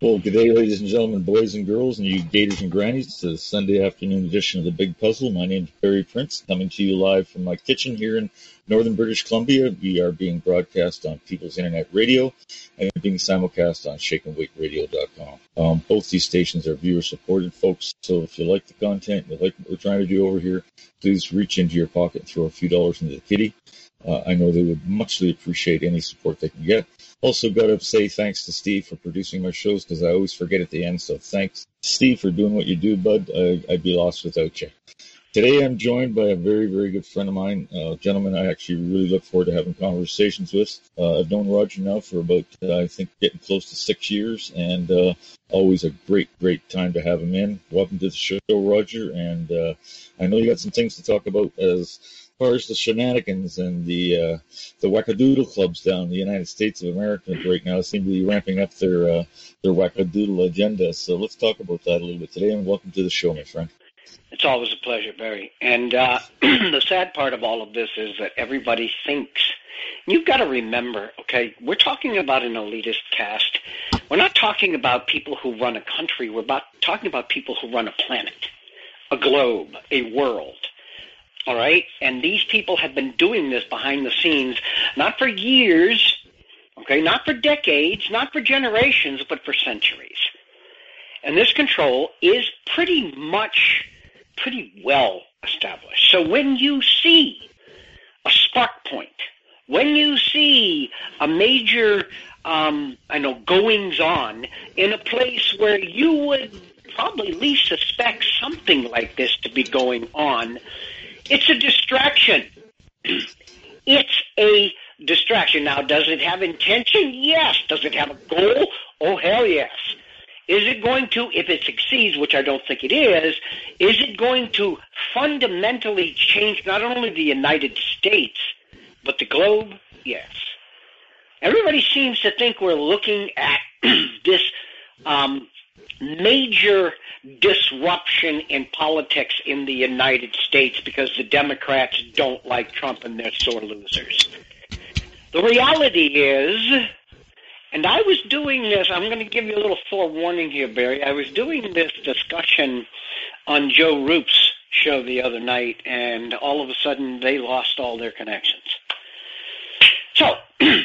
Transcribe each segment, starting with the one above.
Well, good day, ladies and gentlemen, boys and girls, and you gators and grannies, to the Sunday afternoon edition of The Big Puzzle. My name is Barry Prince, coming to you live from my kitchen here in northern British Columbia. We are being broadcast on People's Internet Radio and being simulcast on shakeandwakeradio.com. Both these stations are viewer-supported, folks, so if you like the content, you like what we're trying to do over here, please reach into your pocket and throw a few dollars into the kitty. I know they would muchly appreciate any support they can get. Also got to say thanks to Steve for producing my shows, because I always forget at the end. So thanks, Steve, for doing what you do, bud. I'd be lost without you. Today I'm joined by a very, very good friend of mine, a gentleman I actually really look forward to having conversations with. I've known Roger now for about, I think, getting close to 6 years, and always a great, great time to have him in. Welcome to the show, Roger, and I know you got some things to talk about as far as the shenanigans and the wackadoodle clubs down in the United States of America right now seem to be ramping up their wackadoodle agenda. So let's talk about that a little bit today, and welcome to the show, my friend. It's always a pleasure, Barry. And the sad part of all of this is that everybody thinks. You've got to remember, okay, we're talking about an elitist caste. We're not talking about people who run a country. We're talking about people who run a planet, a globe, a world. All right? And these people have been doing this behind the scenes, not for years, okay, not for decades, not for generations, but for centuries. And this control is pretty well established. So when you see a spark point, when you see a major, goings on in a place where you would probably least suspect something like this to be going on, it's a distraction. It's a distraction. Now, does it have intention? Yes. Does it have a goal? Oh, hell yes. Is it going to, if it succeeds, which I don't think it is it going to fundamentally change not only the United States, but the globe? Yes. Everybody seems to think we're looking at this major disruption in politics in the United States because the Democrats don't like Trump and they're sore losers. The reality is, and I was doing this, I'm going to give you a little forewarning here, Barry. I was doing this discussion on Joe Roop's show the other night, and all of a sudden they lost all their connections. So,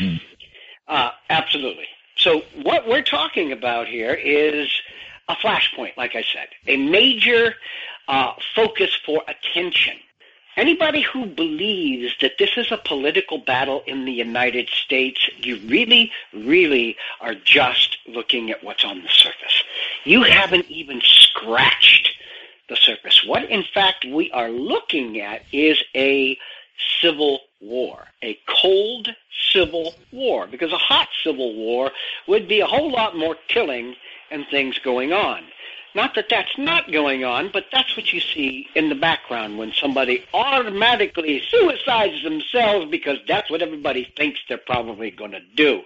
absolutely. So what we're talking about here is a flashpoint, like I said, a major focus for attention. Anybody who believes that this is a political battle in the United States, you really, really are just looking at what's on the surface. You haven't even scratched the surface. What, in fact, we are looking at is a civil war, a cold civil war, because a hot civil war would be a whole lot more killing and things going on. Not that that's not going on, but that's what you see in the background when somebody automatically suicides themselves because that's what everybody thinks they're probably going to do.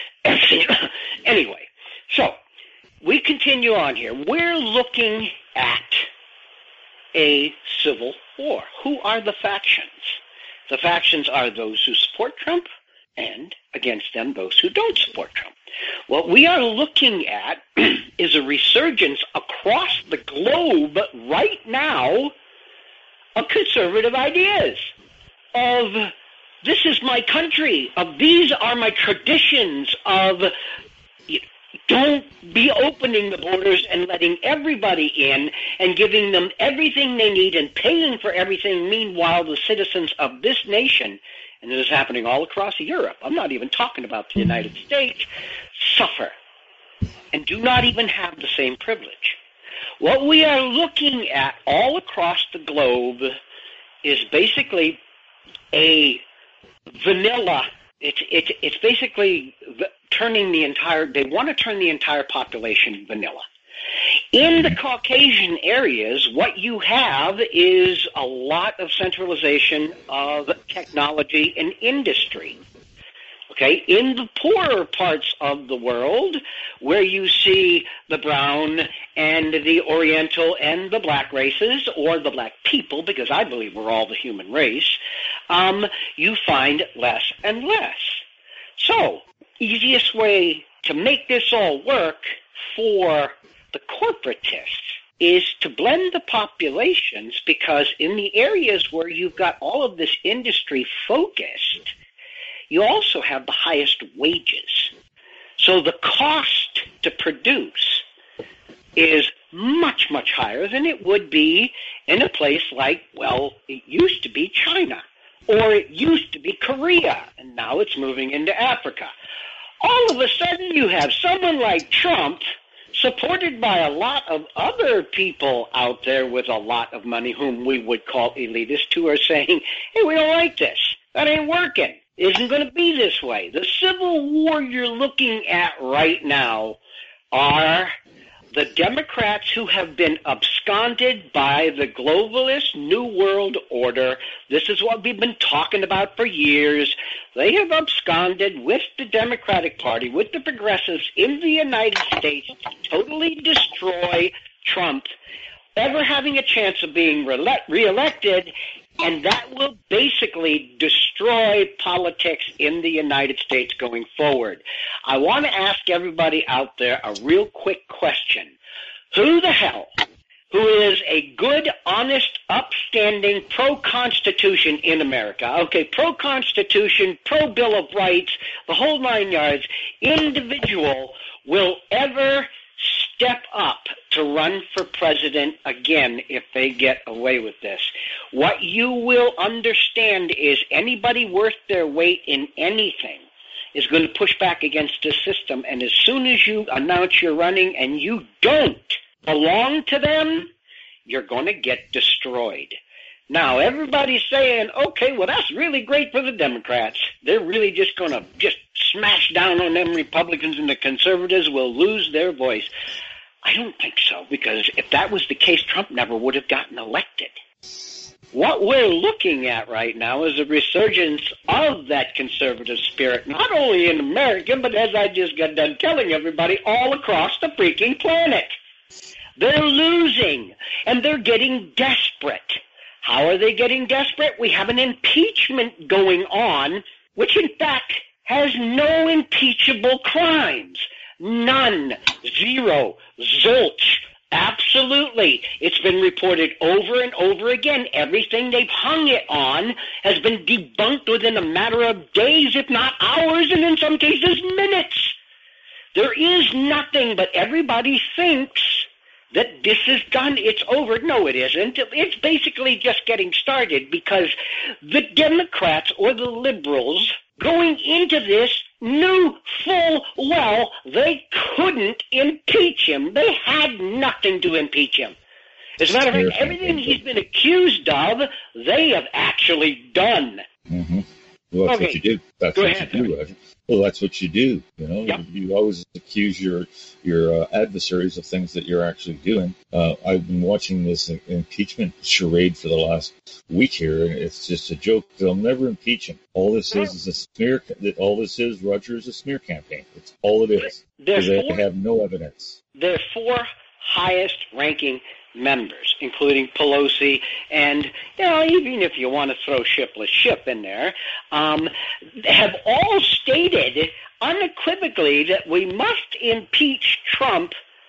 Anyway, so we continue on here. We're looking at a civil war. Who are the factions? The factions are those who support Trump and, against them, those who don't support Trump. What we are looking at is a resurgence across the globe right now of conservative ideas, of this is my country, of these are my traditions, of don't be opening the borders and letting everybody in and giving them everything they need and paying for everything. Meanwhile, the citizens of this nation, and this is happening all across Europe, I'm not even talking about the United States, suffer and do not even have the same privilege. What we are looking at all across the globe is basically a vanilla. It's basically turning the entire, they want to turn the entire population vanilla. In the Caucasian areas, what you have is a lot of centralization of technology and industry. Okay, in the poorer parts of the world, where you see the brown and the oriental and the black races, or the black people, because I believe we're all the human race, you find less and less. So, easiest way to make this all work for the corporatists is to blend the populations, because in the areas where you've got all of this industry focused, you also have the highest wages. So the cost to produce is much, much higher than it would be in a place like, well, it used to be China, or it used to be Korea, and now it's moving into Africa. All of a sudden you have someone like Trump, supported by a lot of other people out there with a lot of money, whom we would call elitists, who are saying, hey, we don't like this. That ain't working. It isn't going to be this way. The civil war you're looking at right now are the Democrats who have been absconded by the globalist New World Order. This is what we've been talking about for years. They have absconded with the Democratic Party, with the progressives in the United States to totally destroy Trump, ever having a chance of being reelected, and that will basically destroy politics in the United States going forward. I want to ask everybody out there a real quick question. Who the hell, who is a good, honest, upstanding, pro-Constitution in America, okay, pro-Constitution, pro-Bill of Rights, the whole 9 yards, individual will ever step up to run for president again if they get away with this? What you will understand is anybody worth their weight in anything is going to push back against the system, and as soon as you announce you're running and you don't belong to them, you're going to get destroyed. Now, everybody's saying, okay, well, that's really great for the Democrats. They're really just going to just smash down on them Republicans, and the conservatives will lose their voice. I don't think so, because if that was the case, Trump never would have gotten elected. What we're looking at right now is a resurgence of that conservative spirit, not only in America, but as I just got done telling everybody, all across the freaking planet. They're losing, and they're getting desperate. How are they getting desperate? We have an impeachment going on, which in fact has no impeachable crimes. None. Zero. Zilch. Absolutely. It's been reported over and over again. Everything they've hung it on has been debunked within a matter of days, if not hours, and in some cases minutes. There is nothing, but everybody thinks that this is done, it's over. No, it isn't. It's basically just getting started, because the Democrats or the liberals going into this knew full well they couldn't impeach him. They had nothing to impeach him. As a matter of fact, everything he's been accused of, they have actually done. Mm-hmm. Well, that's what you do. That's what you do, Roger. Well, that's what you do. You know, yep. You always accuse your adversaries of things that you're actually doing. I've been watching this impeachment charade for the last week here, and it's just a joke. They'll never impeach him. All this is a smear. All this is, Roger, is a smear campaign. It's all it is. Because they have no evidence. There are four highest-ranking members, including Pelosi, and even if you want to throw shipless ship in there, have all stated unequivocally that we must impeach Trump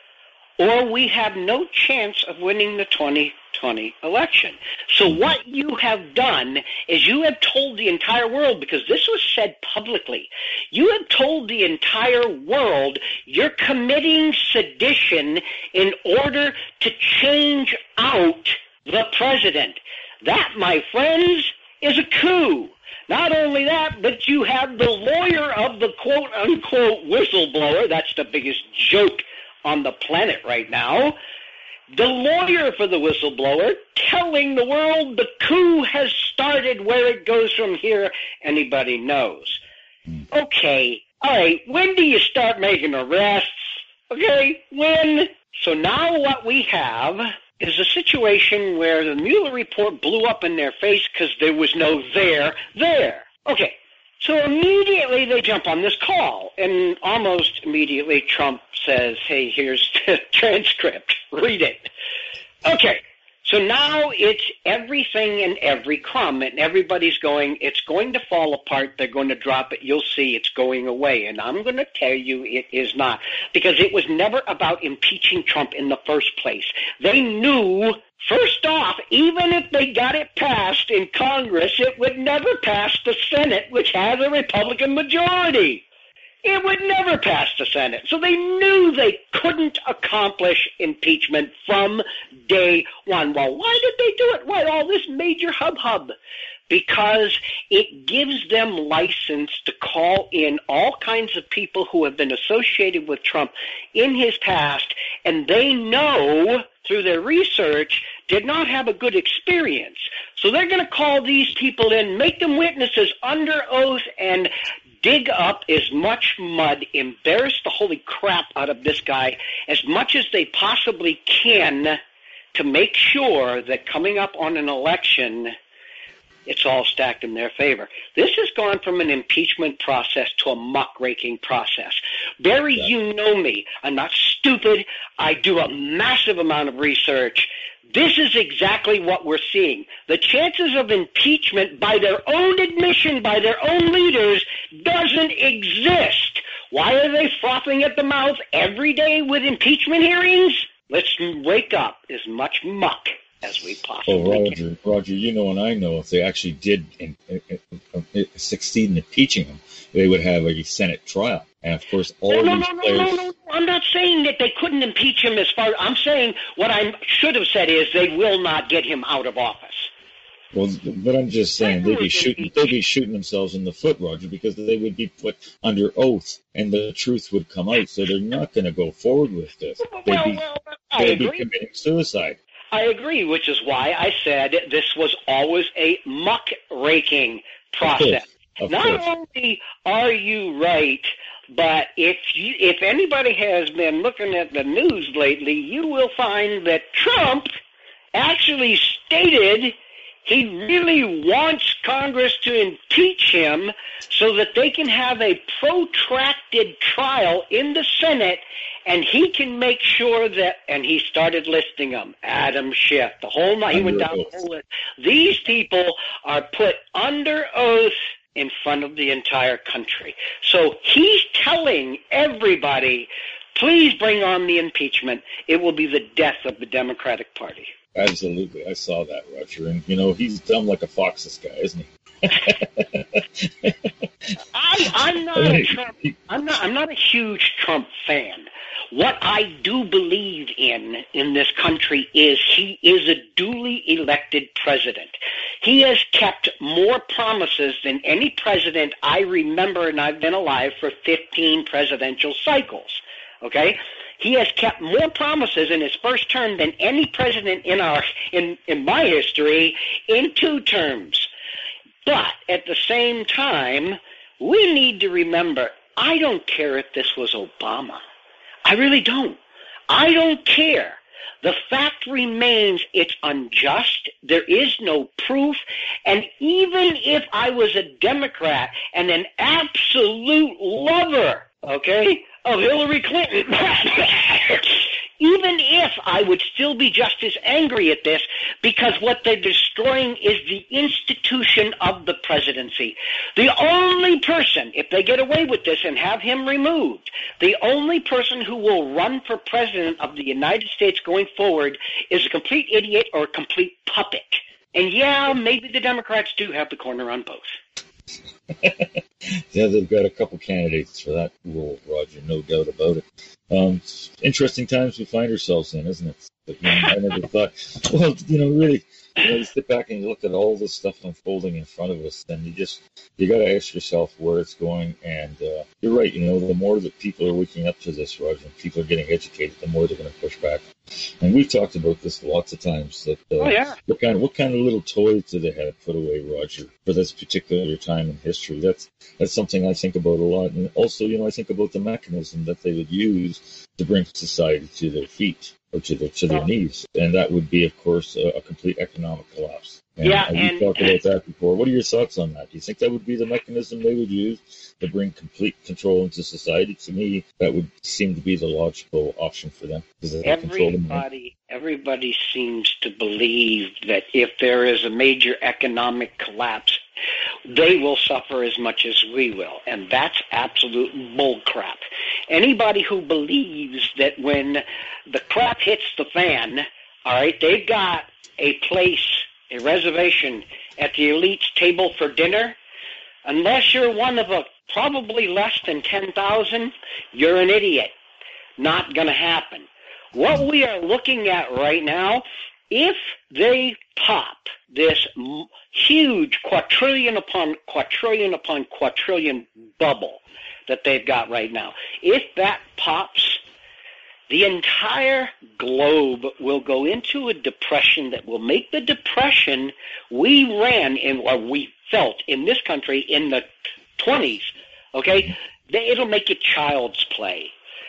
or we have no chance of winning the 2020 election. So what you have done is you have told the entire world, because this was said publicly, you have told the entire world you're committing sedition in order to change out the president. That, my friends, is a coup. Not only that, but you have the lawyer of the quote-unquote whistleblower. That's the biggest joke on the planet right now. The lawyer for the whistleblower telling the world the coup has started. Where it goes from here, anybody knows. Okay, all right, when do you start making arrests? Okay, when? So now what we have is a situation where the Mueller report blew up in their face because there was no there. Okay, so immediately they jump on this call, and almost immediately Trump says, hey, here's the transcript. Read it. Okay, So now it's everything and every crumb, and everybody's going, it's going to fall apart, they're going to drop it, you'll see it's going away. And I'm going to tell you it is not, because it was never about impeaching Trump in the first place. They knew, first off, even if they got it passed in Congress, it would never pass the Senate, which has a Republican majority. It would never pass the Senate. So they knew they couldn't accomplish impeachment from day one. Well, why did they do it? Why all this major hub? Because it gives them license to call in all kinds of people who have been associated with Trump in his past, and they know through their research did not have a good experience. So they're going to call these people in, make them witnesses under oath, and dig up as much mud, embarrass the holy crap out of this guy as much as they possibly can to make sure that coming up on an election, it's all stacked in their favor. This has gone from an impeachment process to a muckraking process. Barry, you know me. I'm not stupid. I do a massive amount of research. This is exactly what we're seeing. The chances of impeachment by their own admission, by their own leaders, doesn't exist. Why are they frothing at the mouth every day with impeachment hearings? Let's wake up as much muck as we possibly can. Roger, you know and I know if they actually did succeed in impeaching him, they would have a Senate trial. And, of course, all these players... No. I'm not saying that they couldn't impeach him as far... I'm saying what I should have said is they will not get him out of office. Well, but I'm just saying they'd be shooting themselves in the foot, Roger, because they would be put under oath and the truth would come out. So they're not going to go forward with this. They'd be committing suicide. I agree, which is why I said this was always a muck-raking process. Of course. Not only are you right, but if anybody has been looking at the news lately, you will find that Trump actually stated he really wants Congress to impeach him so that they can have a protracted trial in the Senate, and he can make sure that, and he started listing them, Adam Schiff, the whole night, he went down the whole list. These people are put under oath in front of the entire country. So he's telling everybody, please bring on the impeachment. It will be the death of the Democratic Party. Absolutely. I saw that, Roger. And, he's dumb like a fox, this guy, isn't he? I'm not a huge Trump fan. What I do believe in this country is he is a duly elected president. He has kept more promises than any president I remember, and I've been alive for 15 presidential cycles. Okay? He has kept more promises in his first term than any president in my history in 2 terms. But at the same time, we need to remember, I don't care if this was Obama. I really don't. I don't care. The fact remains it's unjust. There is no proof. And even if I was a Democrat and an absolute lover, of Hillary Clinton, even if I would still be just as angry at this, because what they're destroying is the institution of the presidency. The only person, if they get away with this and have him removed, the only person who will run for president of the United States going forward is a complete idiot or a complete puppet. And yeah, maybe the Democrats do have the corner on both. Yeah, they've got a couple candidates for that role, Roger, no doubt about it. Interesting times we find ourselves in, isn't it? But, I never thought, really, you sit back and you look at all this stuff unfolding in front of us, then you got to ask yourself where it's going. And you're right, the more that people are waking up to this, Roger, and people are getting educated, the more they're going to push back. And we've talked about this lots of times. That what kind of little toys do they have put away, Roger, for this particular time in history? That's something I think about a lot. And also, I think about the mechanism that they would use to bring society to their feet or to their knees, and that would be, of course, a complete economic collapse. And we've talked about that before. What are your thoughts on that? Do you think that would be the mechanism they would use to bring complete control into society? To me, that would seem to be the logical option for them. everybody seems to believe that if there is a major economic collapse, they will suffer as much as we will. And that's absolute bullcrap. Anybody who believes that when the crap hits the fan, all right, they've got a place, a reservation at the elite's table for dinner, unless you're one of a probably less than 10,000, you're an idiot. Not going to happen. What we are looking at right now, if they pop this huge quadrillion upon quadrillion upon quadrillion bubble that they've got right now, if that pops, the entire globe will go into a depression that will make the depression we ran in, or we felt in this country in the 20s, okay? It'll make it child's play.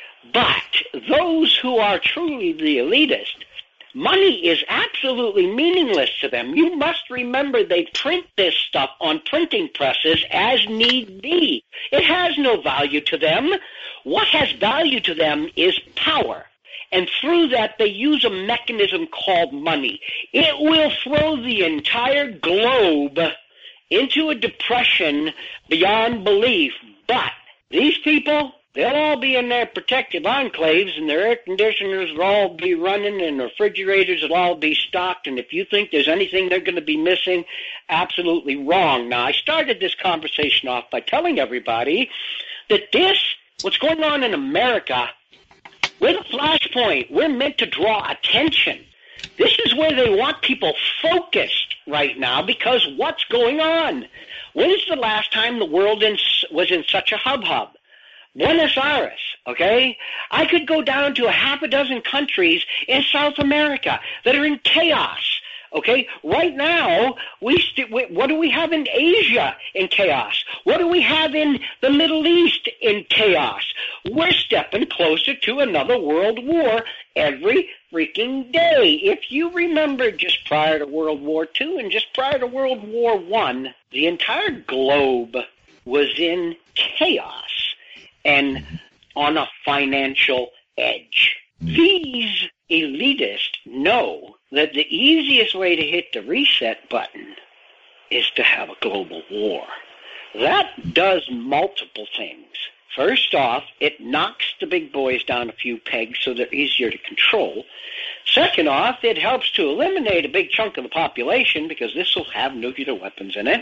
But those who are truly the elitist, money is absolutely meaningless to them. You must remember they print this stuff on printing presses as need be. It has no value to them. What has value to them is power. And through that, they use a mechanism called money. It will throw the entire globe into a depression beyond belief. But these people, they'll all be in their protective enclaves, and their air conditioners will all be running, and refrigerators will all be stocked. And if you think there's anything they're going to be missing, absolutely wrong. Now, I started this conversation off by telling everybody that what's going on in America, we're the flashpoint. We're meant to draw attention. This is where they want people focused right now, because what's going on? When's the last time the world was in such a hubbub? Buenos Aires, okay? I could go down to a half a dozen countries in South America that are in chaos, okay? Right now, what do we have in Asia in chaos? What do we have in the Middle East in chaos? We're stepping closer to another world war every freaking day. If you remember, just prior to World War II and just prior to World War I, the entire globe was in chaos and on a financial edge. These elitists know that the easiest way to hit the reset button is to have a global war. That does multiple things. First off, it knocks the big boys down a few pegs so they're easier to control. Second off, it helps to eliminate a big chunk of the population, because this will have nuclear weapons in it,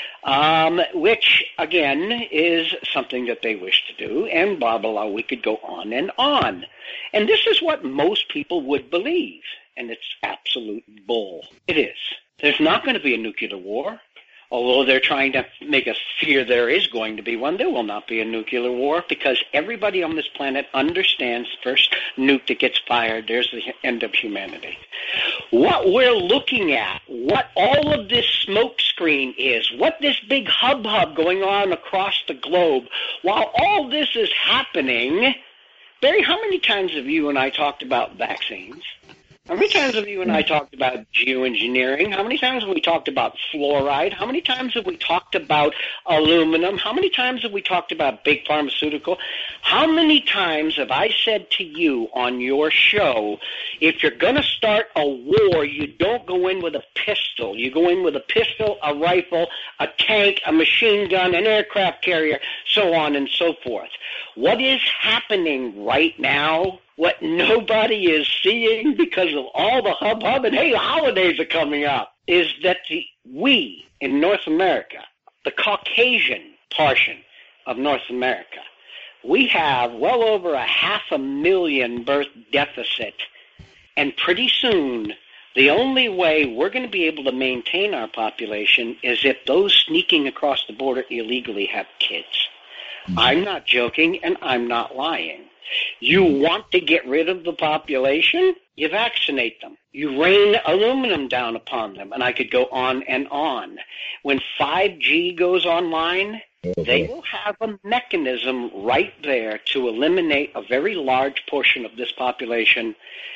which, again, is something that they wish to do, and blah, blah, blah. We could go on and on. And this is what most people would believe, and it's absolute bull. It is. There's not going to be a nuclear war. Although they're trying to make us fear there is going to be one, there will not be a nuclear war, because everybody on this planet understands the first nuke that gets fired, there's the end of humanity. What we're looking at, what all of this smoke screen is, what this big hubbub going on across the globe, while all this is happening, Barry, how many times have you and I talked about vaccines? How many times have you and I talked about geoengineering? How many times have we talked about fluoride? How many times have we talked about aluminum? How many times have we talked about big pharmaceutical? How many times have I said to you on your show, if you're going to start a war, you don't go in with a pistol. You go in with a pistol, a rifle, a tank, a machine gun, an aircraft carrier, so on and so forth. What is happening right now, what nobody is seeing because of all the hubbub, and hey, the holidays are coming up, is that we in North America, the Caucasian portion of North America, we have well over 500,000 birth deficit, and pretty soon the only way we're going to be able to maintain our population is if those sneaking across the border illegally have kids. I'm not joking, and I'm not lying. You want to get rid of the population? You vaccinate them. You rain aluminum down upon them, and I could go on and on. When 5G goes online, they will have a mechanism right there to eliminate a very large portion of this population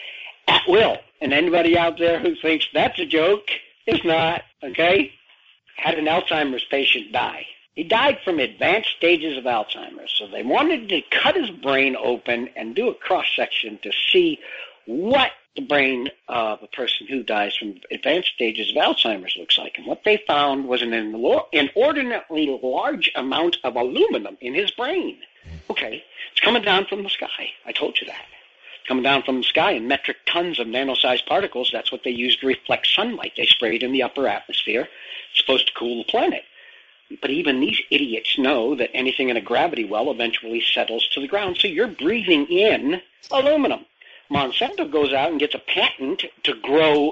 at will. And anybody out there who thinks that's a joke, it's not, okay? Had an Alzheimer's patient die. He died from advanced stages of Alzheimer's, so they wanted to cut his brain open and do a cross-section to see what the brain of a person who dies from advanced stages of Alzheimer's looks like. And what they found was an inordinately large amount of aluminum in his brain. Okay, it's coming down from the sky. I told you that. It's coming down from the sky in metric tons of nano-sized particles. That's what they use to reflect sunlight. They spray it in the upper atmosphere. It's supposed to cool the planet. But even these idiots know that anything in a gravity well eventually settles to the ground. So you're breathing in aluminum. Monsanto goes out and gets a patent to grow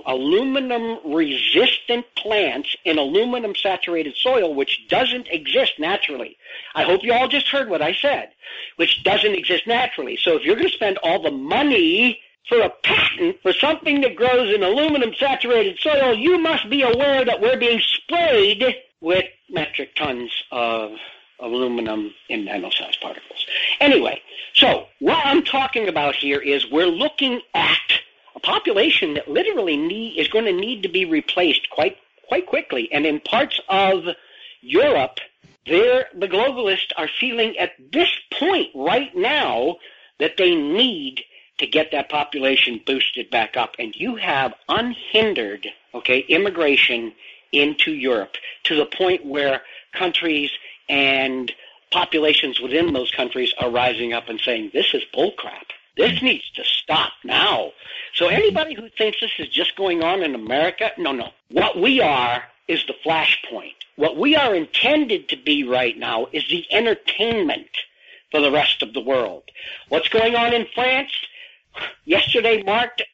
aluminum-resistant plants in aluminum-saturated soil, which doesn't exist naturally. I hope you all just heard what I said, which doesn't exist naturally. So if you're going to spend all the money for a patent for something that grows in aluminum-saturated soil, you must be aware that we're being sprayed with metric tons of aluminum in nano-sized particles. Anyway, so what I'm talking about here is we're looking at a population that literally is going to need to be replaced quite quickly. And in parts of Europe, the globalists are feeling at this point right now that they need to get that population boosted back up. And you have unhindered, immigration into Europe to the point where countries and populations within those countries are rising up and saying, this is bullcrap. This needs to stop now. So anybody who thinks this is just going on in America, no. What we are is the flashpoint. What we are intended to be right now is the entertainment for the rest of the world. What's going on in France? Yesterday marked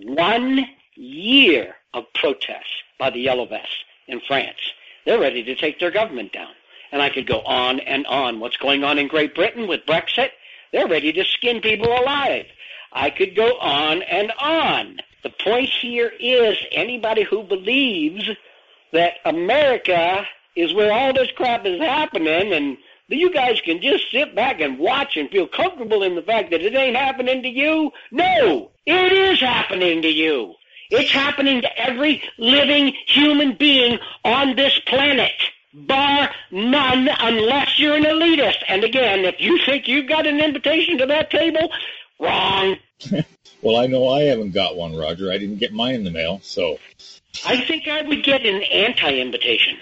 1 year of protests by the Yellow Vests in France. They're ready to take their government down. And I could go on and on. What's going on in Great Britain with Brexit? They're ready to skin people alive. I could go on and on. The point here is anybody who believes that America is where all this crap is happening and you guys can just sit back and watch and feel comfortable in the fact that it ain't happening to you. No, it is happening to you. It's happening to every living human being on this planet, bar none, unless you're an elitist. And again, if you think you've got an invitation to that table, wrong. Well, I know I haven't got one, Roger. I didn't get mine in the mail, so. I think I would get an anti-invitation.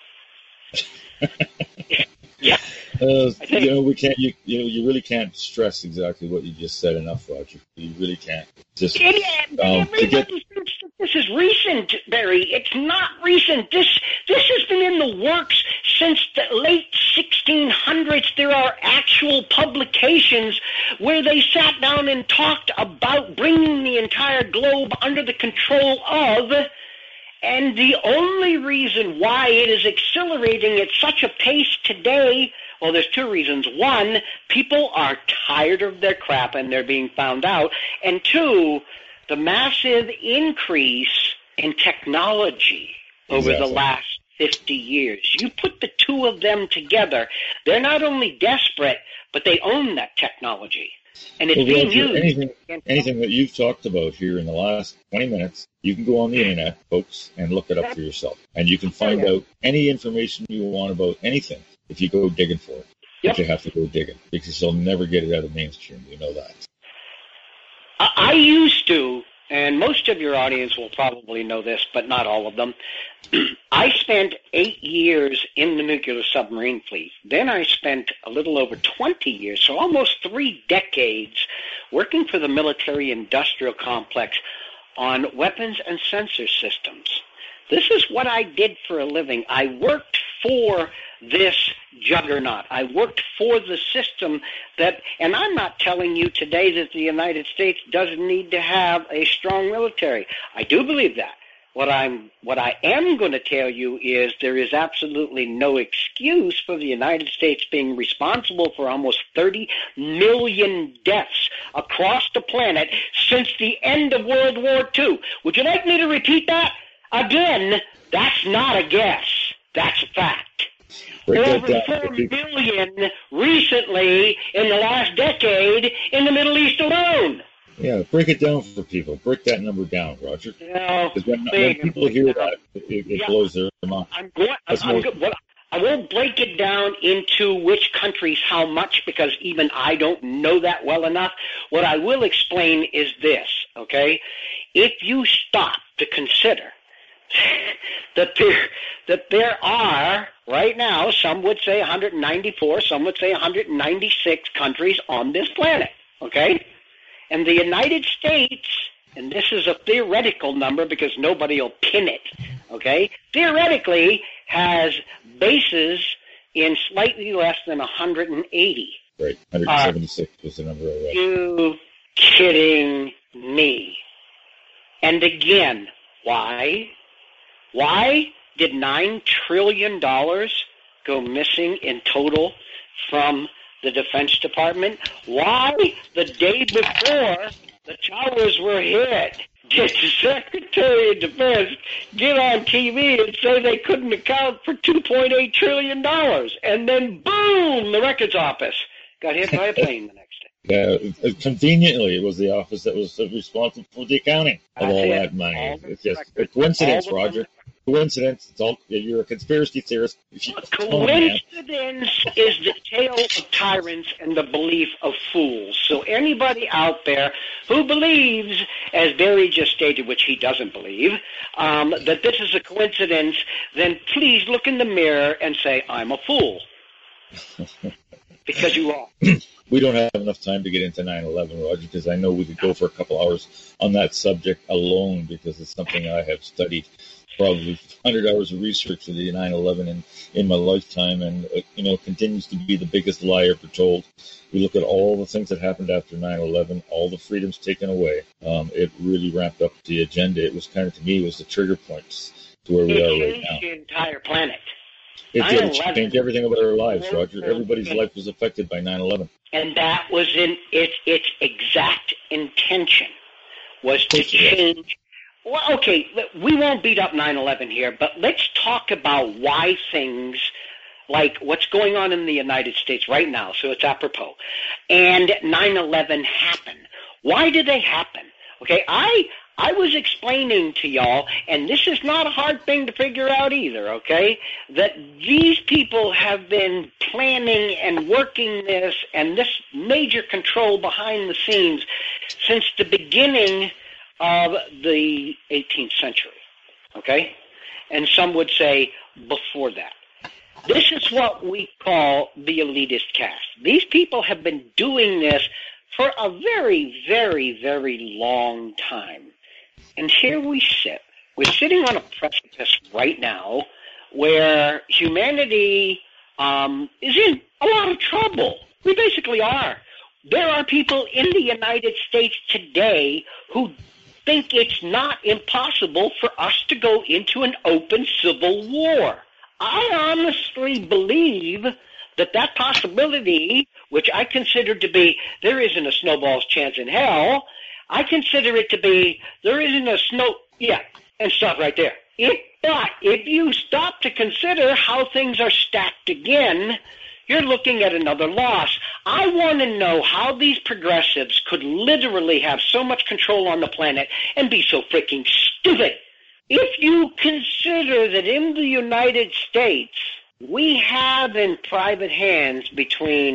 Yeah. We can't. You really can't stress exactly what you just said enough, Roger. You really can't. Just everybody thinks that this is recent, Barry. It's not recent. This has been in the works since the late 1600s. There are actual publications where they sat down and talked about bringing the entire globe under the control of. And the only reason why it is accelerating at such a pace today, well, there's two reasons. One, people are tired of their crap and they're being found out. And two, the massive increase in technology over the last 50 years. You put the two of them together, they're not only desperate, but they own that technology. And it's being used. Anything that you've talked about here in the last 20 minutes, you can go on the internet, folks, and look it up for yourself. And you can find out any information you want about anything if you go digging for it. Yep. But you have to go digging because you'll never get it out of mainstream. You know that. I used to, and most of your audience will probably know this, but not all of them. I spent 8 years in the nuclear submarine fleet. Then I spent a little over 20 years, so almost 3 decades, working for the military-industrial complex on weapons and sensor systems. This is what I did for a living. I worked for this juggernaut. I worked for the system that, and I'm not telling you today that the United States doesn't need to have a strong military. I do believe that. What I am going to tell you is there is absolutely no excuse for the United States being responsible for almost 30 million deaths across the planet since the end of World War II. Would you like me to repeat that? Again, that's not a guess. That's a fact. Over 4 million recently in the last decade in the Middle East alone. Yeah, break it down for people. Break that number down, Roger. Because when people hear that, it blows their mind. I won't break it down into which countries how much because even I don't know that well enough. What I will explain is this, okay, if you stop to consider that there are, right now, some would say 194, some would say 196 countries on this planet, okay? And the United States, and this is a theoretical number because nobody will pin it, okay, theoretically has bases in slightly less than 180. Right, 176 was the number I read. You kidding me? And again, why? Why did $9 trillion go missing in total from the Defense Department? Why, the day before the towers were hit, did the Secretary of Defense get on TV and say they couldn't account for $2.8 trillion? And then, boom, the records office got hit by a plane the next day. Yeah, conveniently, it was the office that was responsible for the accounting of all that money. It's just a coincidence, Roger. Coincidence. It's all, you're a conspiracy theorist. Coincidence is the tale of tyrants and the belief of fools. So anybody out there who believes, as Barry just stated, which he doesn't believe, that this is a coincidence, then please look in the mirror and say, I'm a fool. Because you are. We don't have enough time to get into 9/11, Roger, because I know we could go for a couple hours on that subject alone, because it's something I have studied probably 100 hours of research for the 9/11 in my lifetime, and continues to be the biggest lie ever told. We look at all the things that happened after 9/11, all the freedoms taken away. It really ramped up the agenda. It was kind of, to me, it was the trigger points to where we are right now. It changed the entire planet. It did change everything about our lives, Roger. Everybody's life was affected by 9/11. And that was in its exact intention, was to change. Well, okay, we won't beat up 9/11 here, but let's talk about why things like what's going on in the United States right now, so it's apropos, and 9/11 happen. Why did they happen? Okay, I was explaining to y'all, and this is not a hard thing to figure out either, okay, that these people have been planning and working this and this major control behind the scenes since the beginning of the 18th century, okay? And some would say before that. This is what we call the elitist caste. These people have been doing this for a very, very, very long time. And here we sit. We're sitting on a precipice right now where humanity is in a lot of trouble. We basically are. There are people in the United States today who think it's not impossible for us to go into an open civil war. I honestly believe that possibility, which I consider to be there isn't a snowball's chance in hell, I consider it to be there isn't a and stop right there. But if you stop to consider how things are stacked again, you're looking at another loss. I want to know how these progressives could literally have so much control on the planet and be so freaking stupid. If you consider that in the United States, we have in private hands between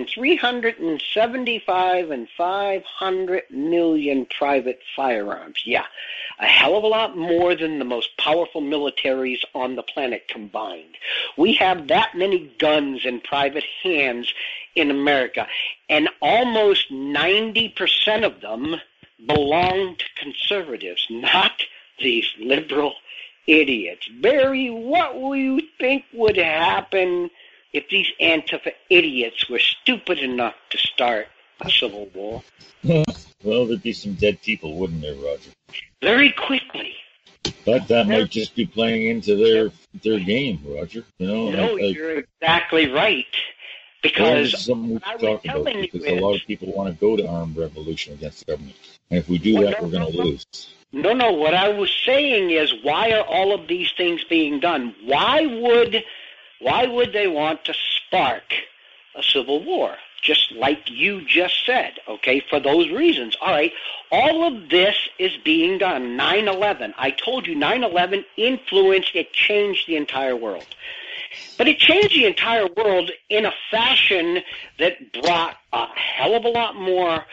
375 and 500 million private firearms. Yeah, a hell of a lot more than the most powerful militaries on the planet combined. We have that many guns in private hands in America, and almost 90% of them belong to conservatives, not these liberal idiots. Barry, what do you think would happen if these Antifa idiots were stupid enough to start a civil war? Well, there'd be some dead people, wouldn't there, Roger? Very quickly. But that might just be playing into their game, Roger. No, you're exactly right. Because this is something we can talk about, because a lot of people want to go to armed revolution against the government. And if we do that, we're going to lose. No, what I was saying is, why are all of these things being done? Why would they want to spark a civil war? Just like you just said, okay, for those reasons. All right, all of this is being done. 9/11, I told you 9/11 influenced, it changed the entire world. But it changed the entire world in a fashion that brought a hell of a lot more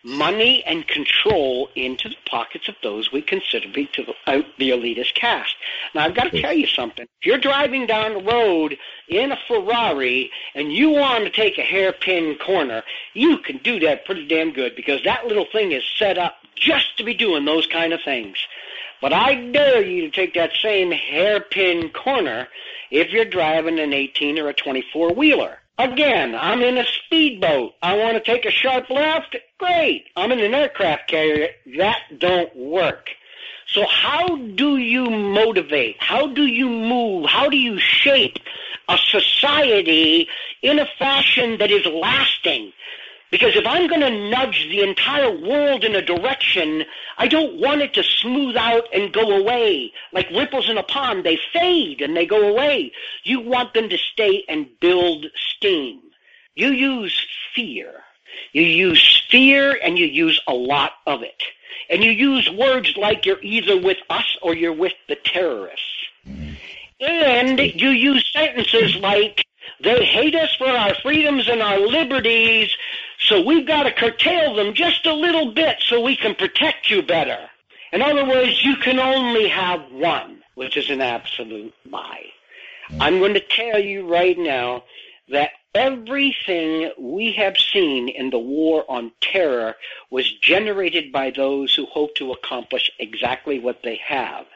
money and control into the pockets of those we consider to be the elitist caste. Now, I've got to tell you something. If you're driving down the road in a Ferrari and you want to take a hairpin corner, you can do that pretty damn good, because that little thing is set up just to be doing those kind of things. But I dare you to take that same hairpin corner if you're driving an 18 or a 24-wheeler. Again, I'm in a speedboat. I want to take a sharp left. Great. I'm in an aircraft carrier. That don't work. So how do you motivate? How do you move? How do you shape a society in a fashion that is lasting? Because if I'm going to nudge the entire world in a direction, I don't want it to smooth out and go away. Like ripples in a pond, they fade and they go away. You want them to stay and build steam. You use fear. You use fear, and you use a lot of it. And you use words like you're either with us or you're with the terrorists. And you use sentences like, they hate us for our freedoms and our liberties, so we've got to curtail them just a little bit so we can protect you better. In other words, you can only have one, which is an absolute lie. I'm going to tell you right now that everything we have seen in the war on terror was generated by those who hope to accomplish exactly what they have.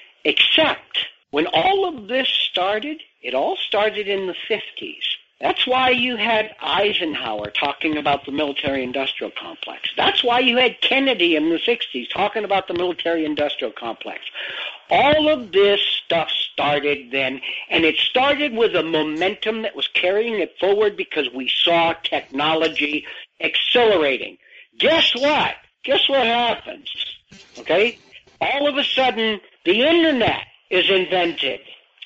Except when all of this started, it all started in the 50s. That's why you had Eisenhower talking about the military-industrial complex. That's why you had Kennedy in the 60s talking about the military-industrial complex. All of this stuff started then, and it started with a momentum that was carrying it forward because we saw technology accelerating. Guess what? Guess what happens? Okay? All of a sudden, the Internet is invented.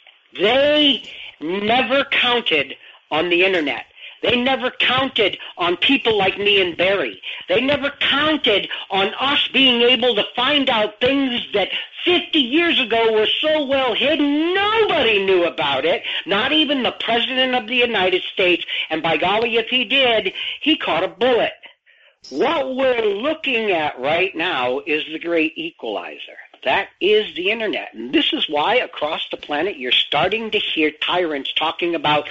They never counted on the Internet. They never counted on people like me and Barry. They never counted on us being able to find out things that 50 years ago were so well hidden nobody knew about it, not even the President of the United States, and by golly, if he did, he caught a bullet. What we're looking at right now is the great equalizer. That is the Internet. And this is why across the planet you're starting to hear tyrants talking about,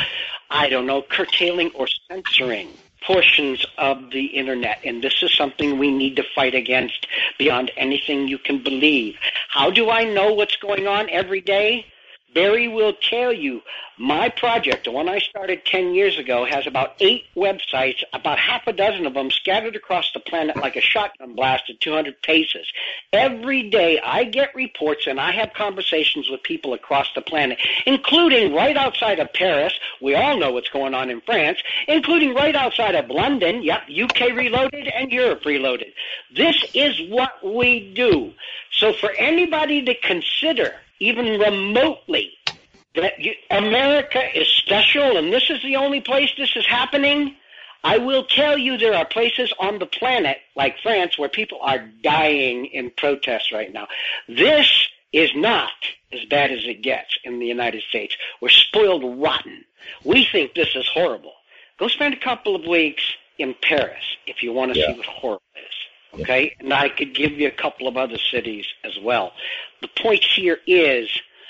curtailing or censoring portions of the Internet. And this is something we need to fight against beyond anything you can believe. How do I know what's going on every day? Barry will tell you, my project, the one I started 10 years ago, has about 8 websites, about half a dozen of them scattered across the planet like a shotgun blast at 200 paces. Every day I get reports and I have conversations with people across the planet, including right outside of Paris. We all know what's going on in France, including right outside of London. Yep, UK Reloaded and Europe Reloaded. This is what we do. So for anybody to consider even remotely that America is special and this is the only place this is happening, I will tell you there are places on the planet like France where people are dying in protest right now. This is not as bad as it gets in the United States. We're spoiled rotten. We think this is horrible. Go spend a couple of weeks in Paris if you want to see what horrible is. Okay? And I could give you a couple of other cities as well. The point here is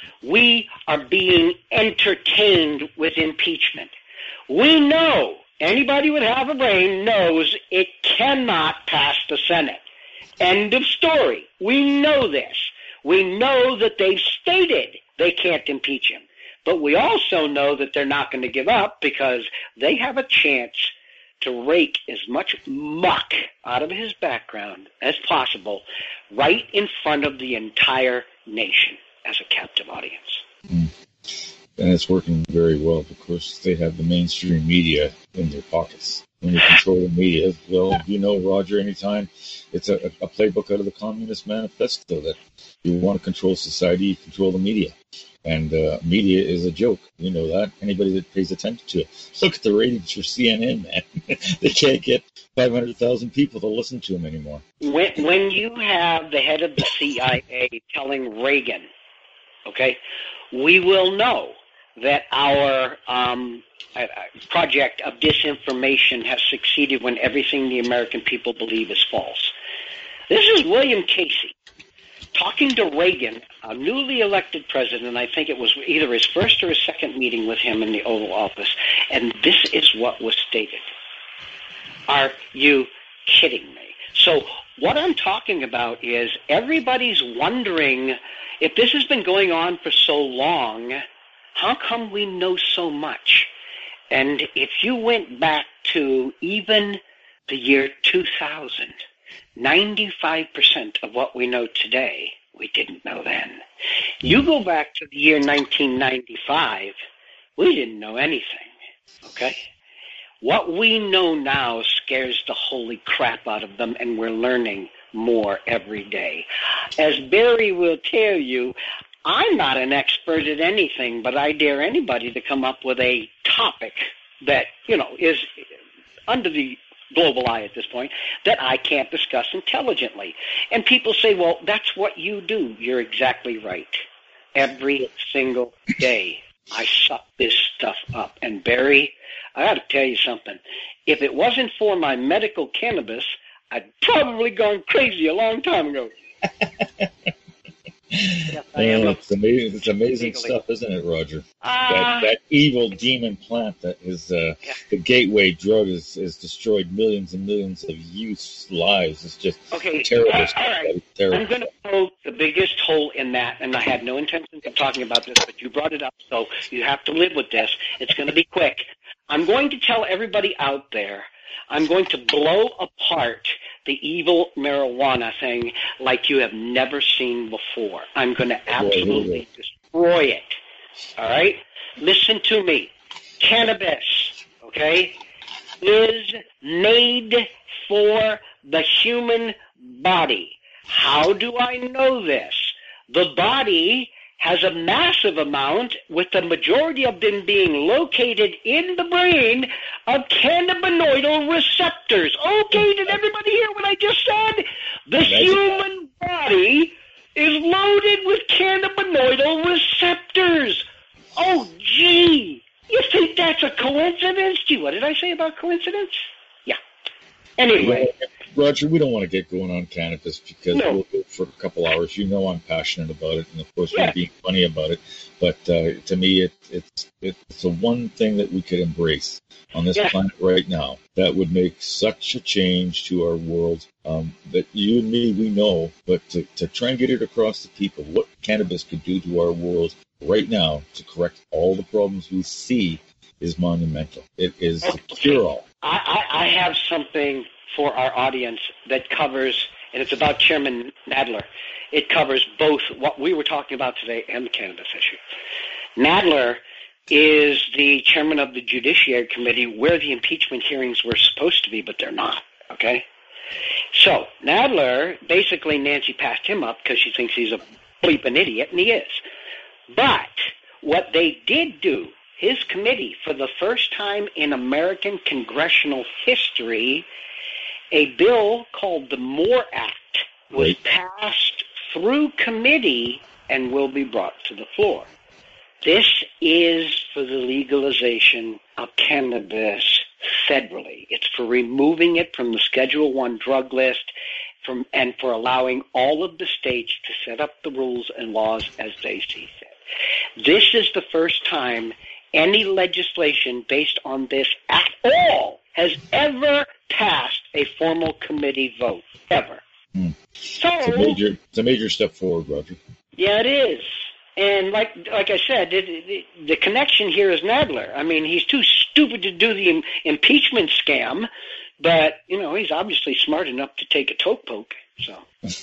we are being entertained with impeachment. We know, anybody with half a brain knows it cannot pass the Senate. End of story. We know this. We know that they've stated they can't impeach him. But we also know that they're not going to give up because they have a chance to rake as much muck out of his background as possible right in front of the entire nation as a captive audience. And it's working very well. Of course, they have the mainstream media in their pockets. When you control the media, well, Roger, anytime it's a playbook out of the Communist Manifesto that you want to control society, you control the media. And media is a joke. You know that. Anybody that pays attention to it. Look at the ratings for CNN, man. They can't get 500,000 people to listen to them anymore. When you have the head of the CIA telling Reagan, okay, we will know that our project of disinformation has succeeded when everything the American people believe is false. This is William Casey talking to Reagan, a newly elected president. I think it was either his first or his second meeting with him in the Oval Office. And this is what was stated. Are you kidding me? So what I'm talking about is everybody's wondering, if this has been going on for so long, how come we know so much? And if you went back to even the year 2000, 95% of what we know today, we didn't know then. You go back to the year 1995, we didn't know anything, okay? What we know now scares the holy crap out of them, and we're learning more every day. As Barry will tell you, I'm not an expert at anything, but I dare anybody to come up with a topic that, is under the global eye at this point that I can't discuss intelligently. And people say, well, that's what you do. You're exactly right. Every single day I suck this stuff up. And Barry, I got to tell you something. If it wasn't for my medical cannabis, I'd probably gone crazy a long time ago. Yes, it's amazing stuff, isn't it, Roger? That evil demon plant that is the gateway drug has destroyed millions and millions of youth's lives. It's just terrible. All right. Terrible. I'm going to poke the biggest hole in that, and I had no intention of talking about this, but you brought it up, so you have to live with this. It's going to be quick. I'm going to tell everybody out there, I'm going to blow apart the evil marijuana thing like you have never seen before. I'm going to absolutely destroy it. All right? Listen to me. Cannabis, okay, is made for the human body. How do I know this? The body has a massive amount, with the majority of them being located in the brain, of cannabinoidal receptors. Okay, did everybody hear what I just said? The human body is loaded with cannabinoidal receptors. Oh, gee. You think that's a coincidence? Gee, what did I say about coincidence? Yeah. Anyway. Roger, we don't want to get going on cannabis because we'll go for a couple hours. I'm passionate about it, and of course we're being funny about it. But to me, it's the one thing that we could embrace on this planet right now that would make such a change to our world that you and me, we know. But to try and get it across to people, what cannabis could do to our world right now to correct all the problems we see is monumental. It is the cure-all. I have something for our audience that covers, and it's about Chairman Nadler. It covers both what we were talking about today and the cannabis issue. Nadler is the chairman of the Judiciary Committee where the impeachment hearings were supposed to be, but they're not, okay? So Nadler, basically Nancy passed him up because she thinks he's a bleeping idiot, and he is. But what they did do, his committee, for the first time in American congressional history, a bill called the MORE Act was passed through committee and will be brought to the floor. This is for the legalization of cannabis federally. It's for removing it from the Schedule I drug list and for allowing all of the states to set up the rules and laws as they see fit. This is the first time any legislation based on this at all has ever passed a formal committee vote, ever. So it's a major step forward, Roger. Yeah, it is. And like I said, the connection here is Nadler. I mean, he's too stupid to do the impeachment scam, but, he's obviously smart enough to take a toe poke, so.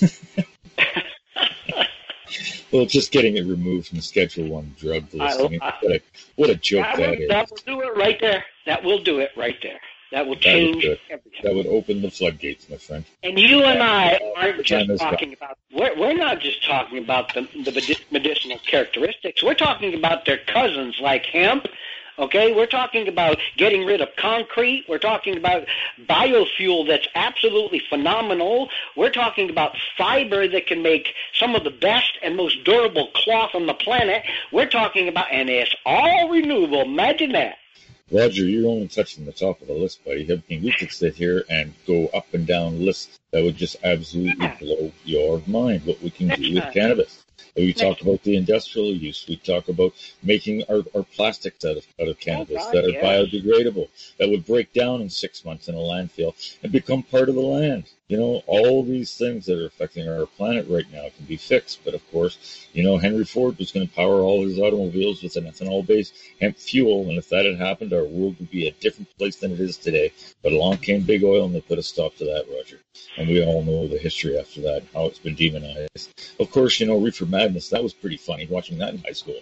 Well, just getting it removed from the Schedule I drug list. What a joke that is. That will do it right there. That will do it right there. That will change everything. That would open the floodgates, my friend. And you and I aren't just talking about, we're not just talking about the medicinal characteristics. We're talking about their cousins like hemp. Okay, we're talking about getting rid of concrete. We're talking about biofuel that's absolutely phenomenal. We're talking about fiber that can make some of the best and most durable cloth on the planet. We're talking about, and it's all renewable. Imagine that. Roger, you're only touching the top of the list, buddy. I mean, we could sit here and go up and down lists that would just absolutely blow your mind, what we can do with cannabis. We talk about the industrial use. We talk about making our plastics out of cannabis that are biodegradable, that would break down in 6 months in a landfill and become part of the land. You know, all these things that are affecting our planet right now can be fixed. But of course, you know, Henry Ford was going to power all his automobiles with an ethanol-based hemp fuel. And if that had happened, our world would be a different place than it is today. But along came big oil and they put a stop to that, Roger. And we all know the history after that, how it's been demonized. Of course, you know, Reefer Madness, that was pretty funny watching that in high school.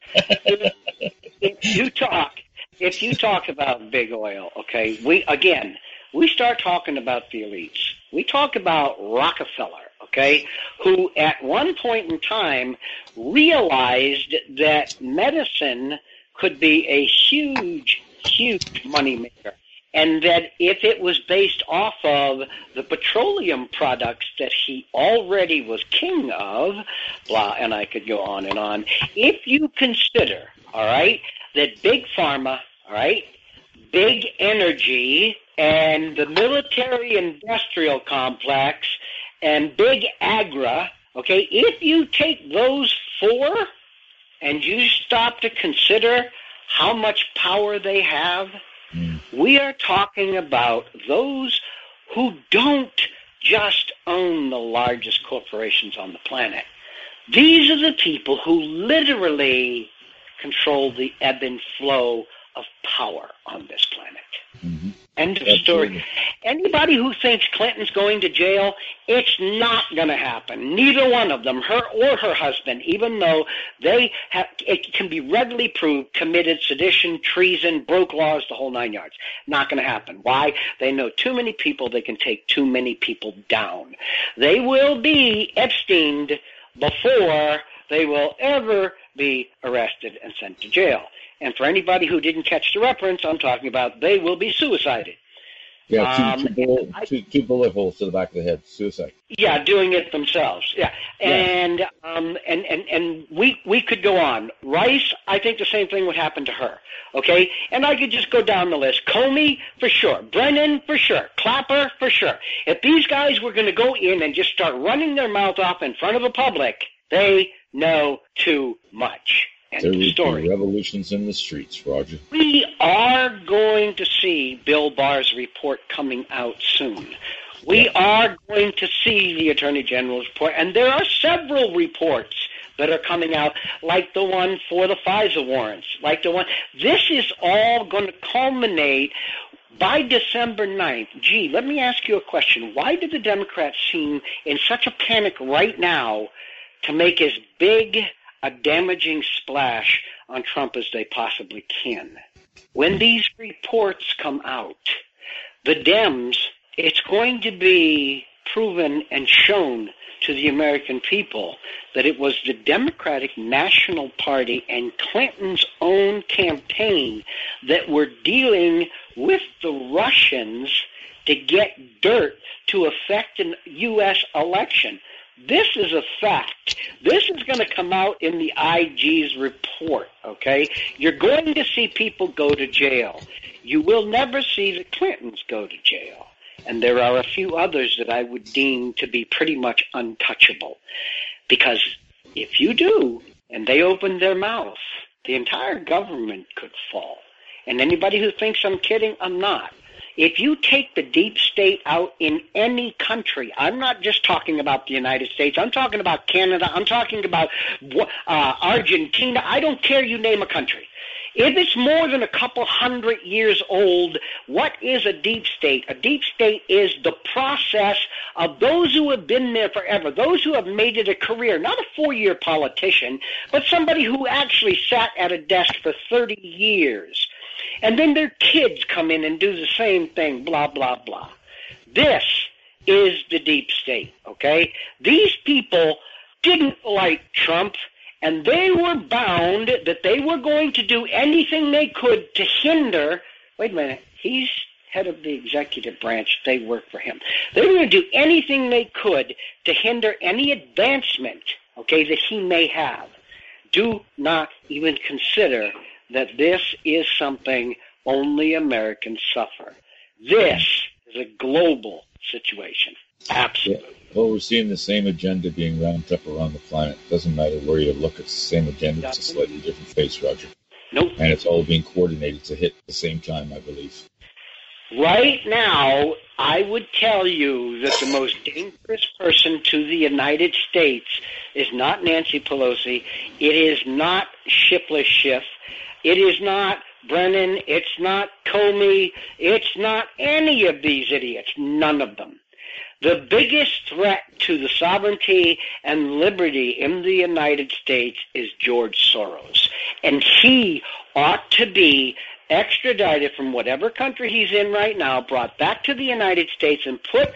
If you talk about big oil, okay, we start talking about the elites. We talk about Rockefeller, okay, who at one point in time realized that medicine could be a huge, huge moneymaker. And that if it was based off of the petroleum products that he already was king of, blah, and I could go on and on. If you consider, all right, that big pharma, all right, big energy, and the military-industrial complex, and big agra, okay, if you take those four and you stop to consider how much power they have, we are talking about those who don't just own the largest corporations on the planet. These are the people who literally control the ebb and flow of power on this planet. Mm-hmm. End of story. Anybody who thinks Clinton's going to jail, it's not going to happen. Neither one of them, her or her husband, even though they have, it can be readily proved, committed sedition, treason, broke laws, the whole 9 yards. Not going to happen. Why? They know too many people. They can take too many people down. They will be Epsteined before they will ever be arrested and sent to jail. And for anybody who didn't catch the reference, I'm talking about they will be suicided. Yeah, two bullet holes to the back of the head, suicide. Yeah, doing it themselves. Yeah, and we could go on. Rice, I think the same thing would happen to her. Okay, and I could just go down the list. Comey for sure, Brennan for sure, Clapper for sure. If these guys were going to go in and just start running their mouth off in front of the public, they know too much. There will be revolutions in the streets, Roger. We are going to see Bill Barr's report coming out soon. We are going to see the Attorney General's report, and there are several reports that are coming out, like the one for the FISA warrants, like the one. This is all going to culminate by December 9th. Gee, let me ask you a question. Why do the Democrats seem in such a panic right now to make as big a damaging splash on Trump as they possibly can? When these reports come out, the Dems, it's going to be proven and shown to the American people that it was the Democratic National Party and Clinton's own campaign that were dealing with the Russians to get dirt to affect a U.S. election. This is a fact. This is going to come out in the IG's report, okay? You're going to see people go to jail. You will never see the Clintons go to jail. And there are a few others that I would deem to be pretty much untouchable. Because if you do, and they open their mouth, the entire government could fall. And anybody who thinks I'm kidding, I'm not. If you take the deep state out in any country, I'm not just talking about the United States, I'm talking about Canada, I'm talking about Argentina, I don't care, you name a country. If it's more than a couple 100 years old, what is a deep state? A deep state is the process of those who have been there forever, those who have made it a career, not a 4-year politician, but somebody who actually sat at a desk for 30 years. And then their kids come in and do the same thing, blah, blah, blah. This is the deep state, okay? These people didn't like Trump, and they were bound that they were going to do anything they could to hinder, wait a minute, he's head of the executive branch, they work for him. They're going to do anything they could to hinder any advancement, okay, that he may have. Do not even consider that this is something only Americans suffer. This is a global situation. Absolutely. Yeah. Well, we're seeing the same agenda being ramped up around the planet. Doesn't matter where you look, it's the same agenda. It's a slightly different face, Roger. Nope. And it's all being coordinated to hit at the same time, I believe. Right now, I would tell you that the most dangerous person to the United States is not Nancy Pelosi. It is not Shifless Schiff. It is not Brennan. It's not Comey. It's not any of these idiots. None of them. The biggest threat to the sovereignty and liberty in the United States is George Soros. And he ought to be extradited from whatever country he's in right now, brought back to the United States and put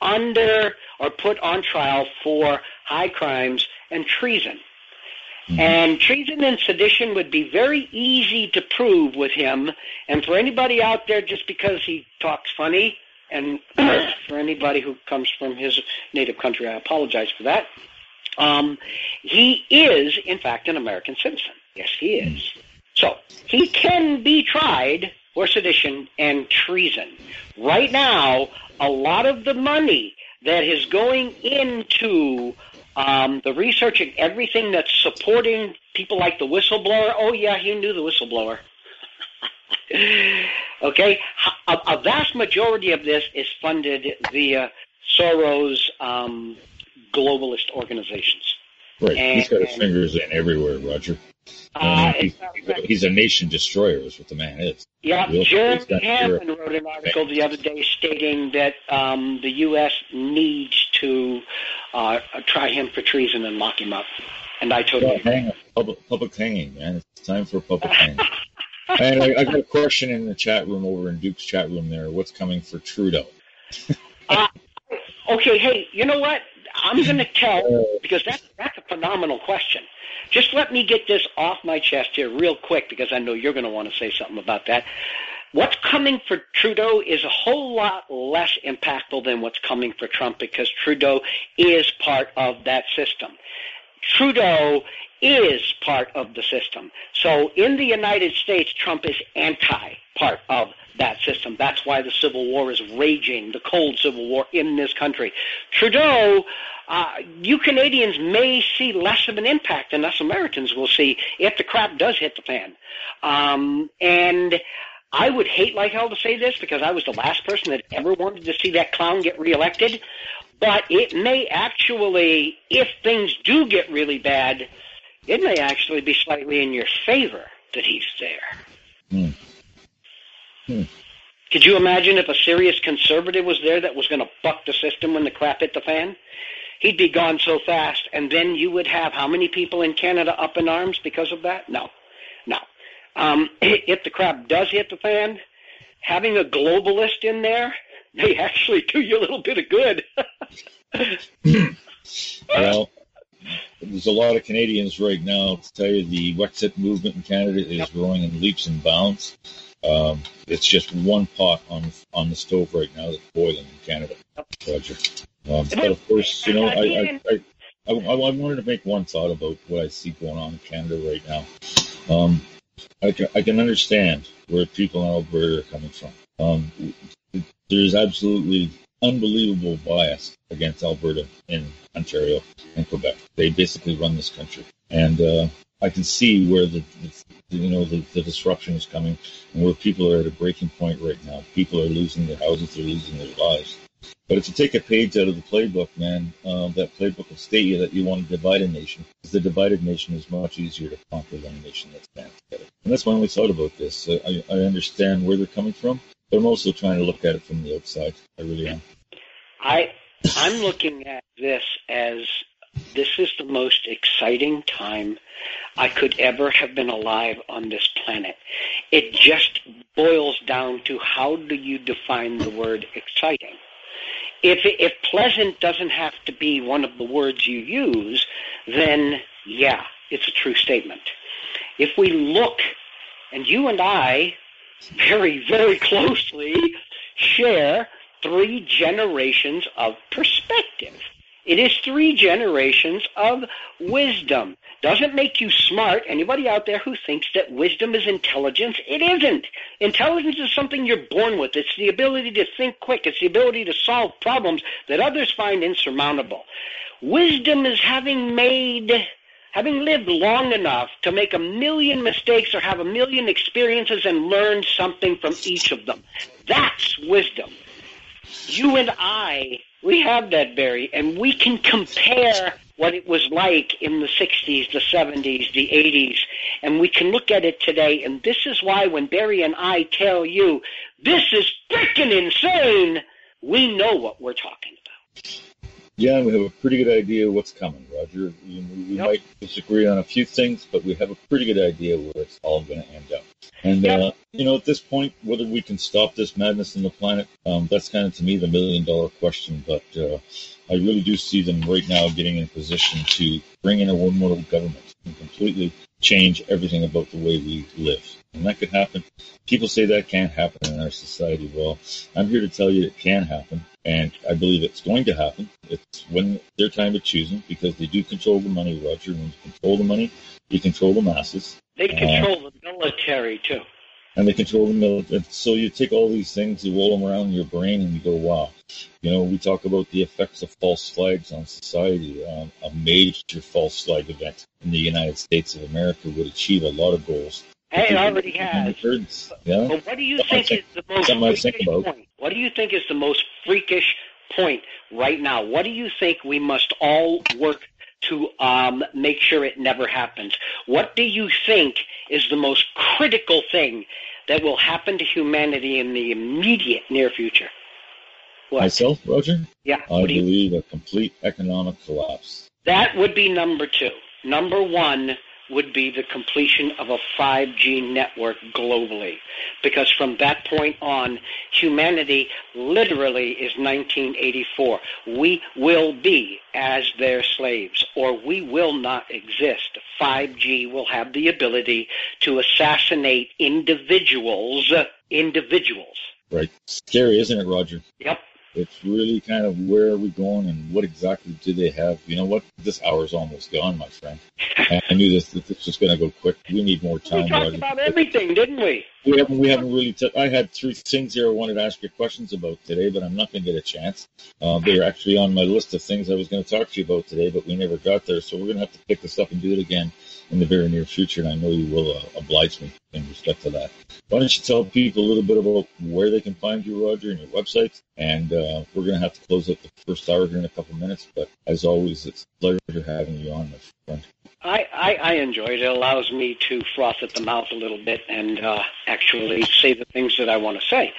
on trial for high crimes and treason. Mm-hmm. And treason and sedition would be very easy to prove with him. And for anybody out there, just because he talks funny, and for anybody who comes from his native country, I apologize for that. He is, in fact, an American citizen. Yes, he is. So he can be tried for sedition and treason. Right now, a lot of the money that is going into the research and everything that's supporting people like the whistleblower, oh, yeah, he knew the whistleblower. Okay? A vast majority of this is funded via Soros' globalist organizations. Right. He's got his fingers in everywhere, Roger. He's a nation destroyer is what the man is. Yeah, Jeremy Hammond wrote an article the other day stating that the U.S. needs to try him for treason and lock him up. And I totally agree. Public hanging, man. It's time for a public hanging. And I got a question in the chat room over in Duke's chat room there. What's coming for Trudeau? Okay, hey, you know what? I'm going to tell, because that's a phenomenal question. Just let me get this off my chest here real quick, because I know you're going to want to say something about that. What's coming for Trudeau is a whole lot less impactful than what's coming for Trump, because Trudeau is part of that system. Trudeau is part of the system. So in the United States, Trump is anti-part of that system. That's why the Civil War is raging, the cold Civil War in this country. Trudeau, you Canadians may see less of an impact than us Americans will see if the crap does hit the fan. And I would hate like hell to say this, because I was the last person that ever wanted to see that clown get reelected. But it may actually, if things do get really bad, it may actually be slightly in your favor that he's there. Could you imagine if a serious conservative was there that was going to buck the system when the crap hit the fan? He'd be gone so fast, and then you would have how many people in Canada up in arms because of that? No. If the crap does hit the fan, having a globalist in there may actually do you a little bit of good. Well, there's a lot of Canadians right now. To tell you, the Wexit movement in Canada is growing in leaps and bounds. It's just one pot on the stove right now that's boiling in Canada, Roger. But of course, you know, I wanted to make one thought about what I see going on in Canada right now. I can understand where people in Alberta are coming from. There's absolutely unbelievable bias against Alberta in Ontario and Quebec. They basically run this country, and I can see where the disruption is coming, and where people are at a breaking point right now. People are losing their houses, they're losing their lives. But if you take a page out of the playbook, man, that playbook will state you that you want to divide a nation, because the divided nation is much easier to conquer than a nation that's stands together. And that's my only thought about this. I understand where they're coming from, but I'm also trying to look at it from the outside. I really am. I'm looking at this as this is the most exciting time I could ever have been alive on this planet. It just boils down to how do you define the word exciting? If pleasant doesn't have to be one of the words you use, then yeah, it's a true statement. If we look, and you and I very, very closely share 3 generations of perspective. It is 3 generations of wisdom. Doesn't make you smart. Anybody out there who thinks that wisdom is intelligence, it isn't. Intelligence is something you're born with. It's the ability to think quick. It's the ability to solve problems that others find insurmountable. Wisdom is having lived long enough to make 1,000,000 mistakes or have 1,000,000 experiences and learn something from each of them. That's wisdom. You and I, we have that, Barry, and we can compare what it was like in the 60s, the 70s, the 80s, and we can look at it today. And this is why when Barry and I tell you, this is freaking insane, we know what we're talking about. Yeah, we have a pretty good idea what's coming, Roger. We might disagree on a few things, but we have a pretty good idea where it's all going to end up. And, at this point, whether we can stop this madness on the planet, that's kind of, to me, the $1,000,000 question. But I really do see them right now getting in a position to bring in a one-world government and completely change everything about the way we live. And that could happen. People say that can't happen in our society. Well, I'm here to tell you it can happen, and I believe it's going to happen. It's when their time of choosing, because they do control the money, Roger. When you control the money, you control the masses. They control the military, too. And they control the military. So you take all these things, you roll them around in your brain, and you go, wow. We talk about the effects of false flags on society. A major false flag event in the United States of America would achieve a lot of goals. It already has. Yeah? But what do you think is the most freakish point? What do you think is the most freakish point right now? What do you think we must all work to make sure it never happens? What do you think is the most critical thing that will happen to humanity in the immediate near future? What? Myself, Roger? Yeah. I believe a complete economic collapse. That would be number 2. Number 1 would be the completion of a 5G network globally. Because from that point on, humanity literally is 1984. We will be as their slaves, or we will not exist. 5G will have the ability to assassinate individuals. Right. Scary, isn't it, Roger? Yep. It's really kind of where are we going and what exactly do they have? You know what? This hour's almost gone, my friend. I knew this was going to go quick. We need more time. We talked about everything, didn't we? We haven't really. I had 3 things here I wanted to ask you questions about today, but I'm not going to get a chance. They're actually on my list of things I was going to talk to you about today, but we never got there. So we're going to have to pick this up and do it again in the very near future, and I know you will oblige me in respect to that. Why don't you tell people a little bit about where they can find you, Roger, and your website? And we're going to have to close up the first hour here in a couple minutes, but as always, it's a pleasure having you on, my friend. I enjoy it. It allows me to froth at the mouth a little bit and actually say the things that I want to say.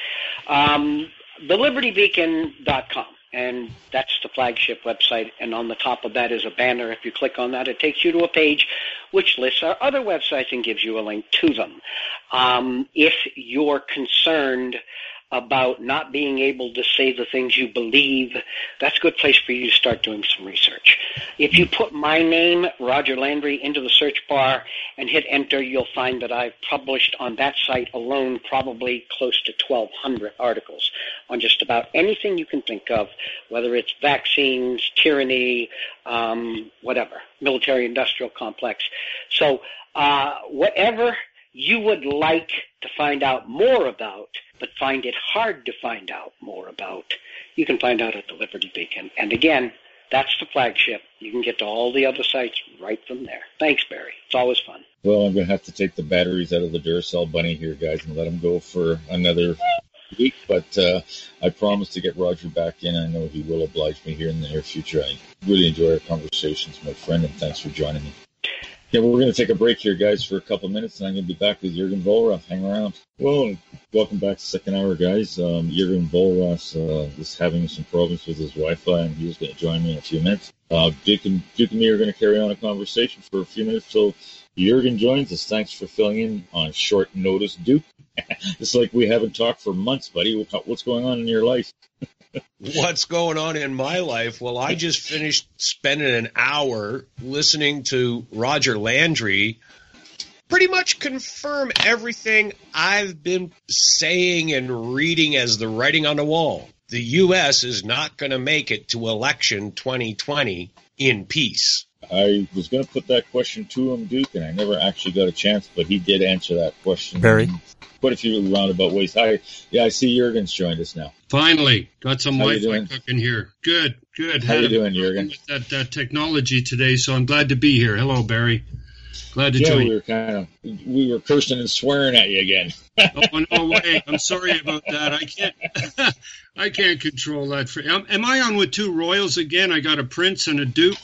TheLibertyBeacon.com, and that's the flagship website, and on the top of that is a banner. If you click on that, it takes you to a page which lists our other websites and gives you a link to them. If you're concerned about not being able to say the things you believe, that's a good place for you to start doing some research. If you put my name, Roger Landry, into the search bar and hit enter, you'll find that I've published on that site alone probably close to 1,200 articles on just about anything you can think of, whether it's vaccines, tyranny, whatever, military-industrial complex. So whatever you would like to find out more about, but find it hard to find out more about, you can find out at the Liberty Beacon. And again, that's the flagship. You can get to all the other sites right from there. Thanks, Barry. It's always fun. Well, I'm going to have to take the batteries out of the Duracell Bunny here, guys, and let them go for another week. But I promise to get Roger back in. I know he will oblige me here in the near future. I really enjoy our conversations, my friend, and thanks for joining me. Yeah, we're going to take a break here, guys, for a couple of minutes, and I'm going to be back with Jürgen Vollrath. Hang around. Well, welcome back to second hour, guys. Jürgen Vollrath is having some problems with his Wi-Fi, and he's going to join me in a few minutes. Duke and me are going to carry on a conversation for a few minutes, so Jürgen joins us. Thanks for filling in on short notice, Duke. It's like we haven't talked for months, buddy. What's going on in your life? What's going on in my life? Well, I just finished spending an hour listening to Roger Landry pretty much confirm everything I've been saying and reading as the writing on the wall. The U.S. is not going to make it to election 2020 in peace. I was going to put that question to him, Duke, and I never actually got a chance, but he did answer that question. Barry? Quite a few roundabout ways. Hi. Yeah, I see Jurgen's joined us now. Finally, got some How you Wi-Fi doing? cooking here. Good. How you doing, Jurgen? With that technology today, so I'm glad to be here. Hello, Barry. Glad to join. We were cursing and swearing at you again. Oh, no way. I'm sorry about that. I can't control that. Am I on with two royals again? I got a prince and a duke.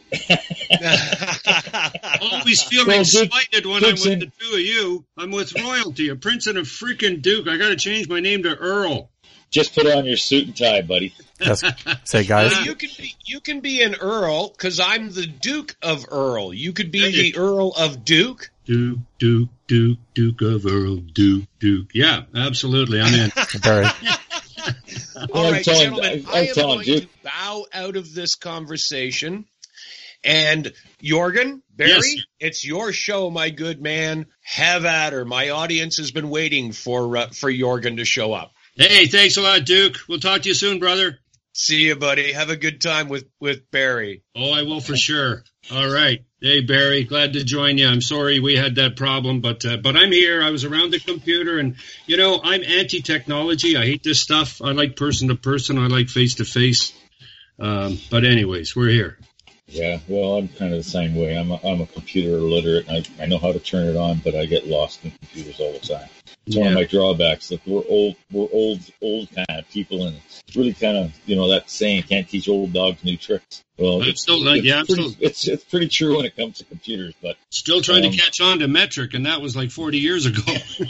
Always feeling excited when I'm with the two of you. I'm with royalty, a prince and a freaking duke. I got to change my name to Earl. Just put on your suit and tie, buddy. Yes. Say, guys. You can be an Earl because I'm the Duke of Earl. You could be the Earl of Duke. Duke of Earl, Duke. Yeah, absolutely. I'm in. Barry. All right, gentlemen, I am going to bow out of this conversation. And Jorgen, Barry, yes. It's your show, my good man. Have at her. My audience has been waiting for Jorgen to show up. Hey, thanks a lot, Duke. We'll talk to you soon, brother. See you, buddy. Have a good time with Barry. Oh, I will for sure. All right. Hey, Barry, glad to join you. I'm sorry we had that problem, but I'm here. I was around the computer, and, I'm anti-technology. I hate this stuff. I like person-to-person. I like face-to-face. But anyways, we're here. Yeah, well, I'm kind of the same way. I'm a computer illiterate, and I know how to turn it on, but I get lost in computers all the time. It's one of my drawbacks. Like we're old kind of people, and it's really kind of that saying, "Can't teach old dogs new tricks." Well, it's pretty true when it comes to computers, but still trying to catch on to metric, and that was like 40 years ago.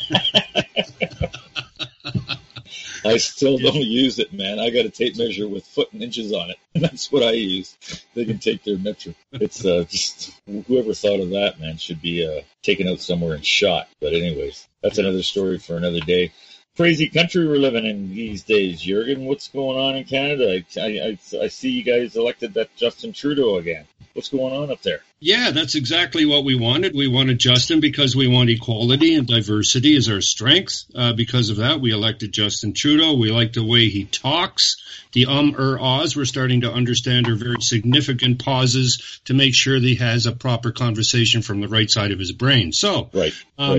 I still don't use it, man. I got a tape measure with foot and inches on it, and that's what I use. They can take their metric. It's just whoever thought of that, man, should be taken out somewhere and shot. But anyways, that's another story for another day. Crazy country we're living in these days, Jurgen. What's going on in Canada? I see you guys elected that Justin Trudeau again. What's going on up there? Yeah, that's exactly what we wanted. We wanted Justin because we want equality and diversity as our strength. Because of that, we elected Justin Trudeau. We like the way he talks. The ahs, we're starting to understand are very significant pauses to make sure that he has a proper conversation from the right side of his brain. So right.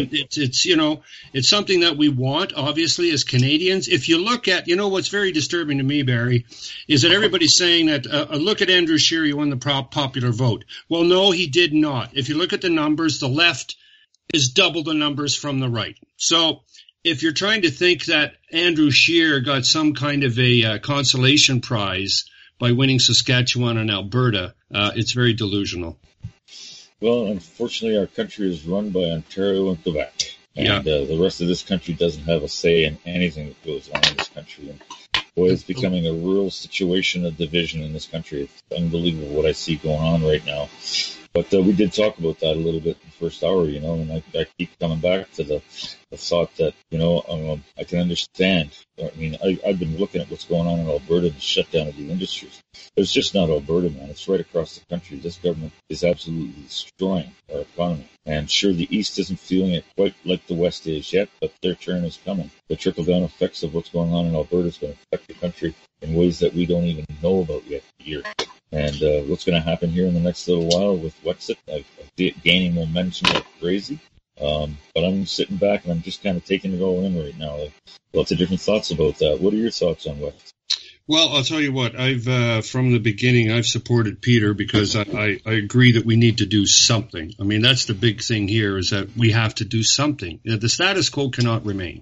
It's something that we want, obviously, as Canadians. If you look at, what's very disturbing to me, Barry, is that everybody's saying that, look at Andrew Scheer, he won the popular vote. Well, no, he did not. If you look at the numbers, the left is double the numbers from the right. So if you're trying to think that Andrew Scheer got some kind of a consolation prize by winning Saskatchewan and Alberta, it's very delusional. Well, unfortunately, our country is run by Ontario and Quebec. And the rest of this country doesn't have a say in anything that goes on in this country. And boy, it's becoming a real situation of division in this country. It's unbelievable what I see going on right now. But we did talk about that a little bit in the first hour, and I keep coming back to the thought that, I can understand. I mean, I've been looking at what's going on in Alberta, the shutdown of the industries. It's just not Alberta, man. It's right across the country. This government is absolutely destroying our economy. And sure, the East isn't feeling it quite like the West is yet, but their turn is coming. The trickle-down effects of what's going on in Alberta is going to affect the country in ways that we don't even know about yet here. And what's going to happen here in the next little while with Wexit, I see it gaining momentum like crazy. But I'm sitting back and I'm just kind of taking it all in right now. Lots of different thoughts about that. What are your thoughts on Wexit? Well, I'll tell you what, I've from the beginning, I've supported Peter because I agree that we need to do something. I mean, that's the big thing here is that we have to do something. The status quo cannot remain.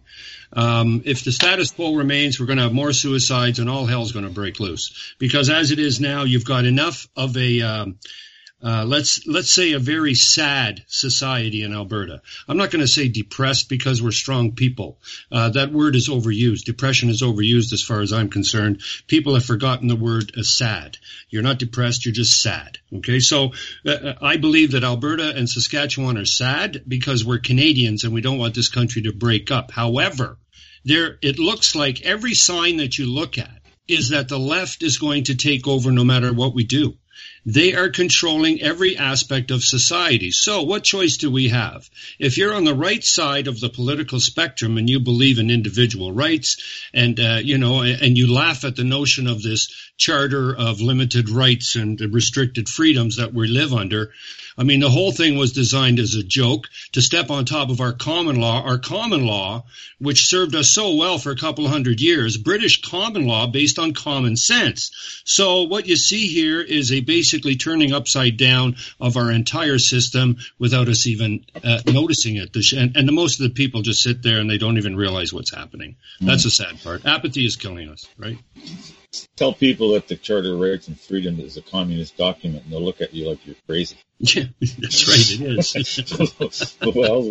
If the status quo remains, we're going to have more suicides and all hell's going to break loose. Because as it is now, you've got enough of a, let's say a very sad society in Alberta. I'm not going to say depressed because we're strong people. That word is overused. Depression is overused as far as I'm concerned. People have forgotten the word sad. You're not depressed, you're just sad. Okay, so I believe that Alberta and Saskatchewan are sad because we're Canadians and we don't want this country to break up. However, it looks like every sign that you look at is that the left is going to take over no matter what we do. They are controlling every aspect of society. So what choice do we have? If you're on the right side of the political spectrum and you believe in individual rights and, and you laugh at the notion of this charter of limited rights and restricted freedoms that we live under, I mean, the whole thing was designed as a joke to step on top of our common law, which served us so well for a couple hundred years, British common law based on common sense. So what you see here is a basically turning upside down of our entire system without us even noticing it. And most of the people just sit there and they don't even realize what's happening. That's the sad part. Apathy is killing us, right? Tell people that the Charter of Rights and Freedom is a communist document, and they'll look at you like you're crazy. Yeah, that's right. It is. Well,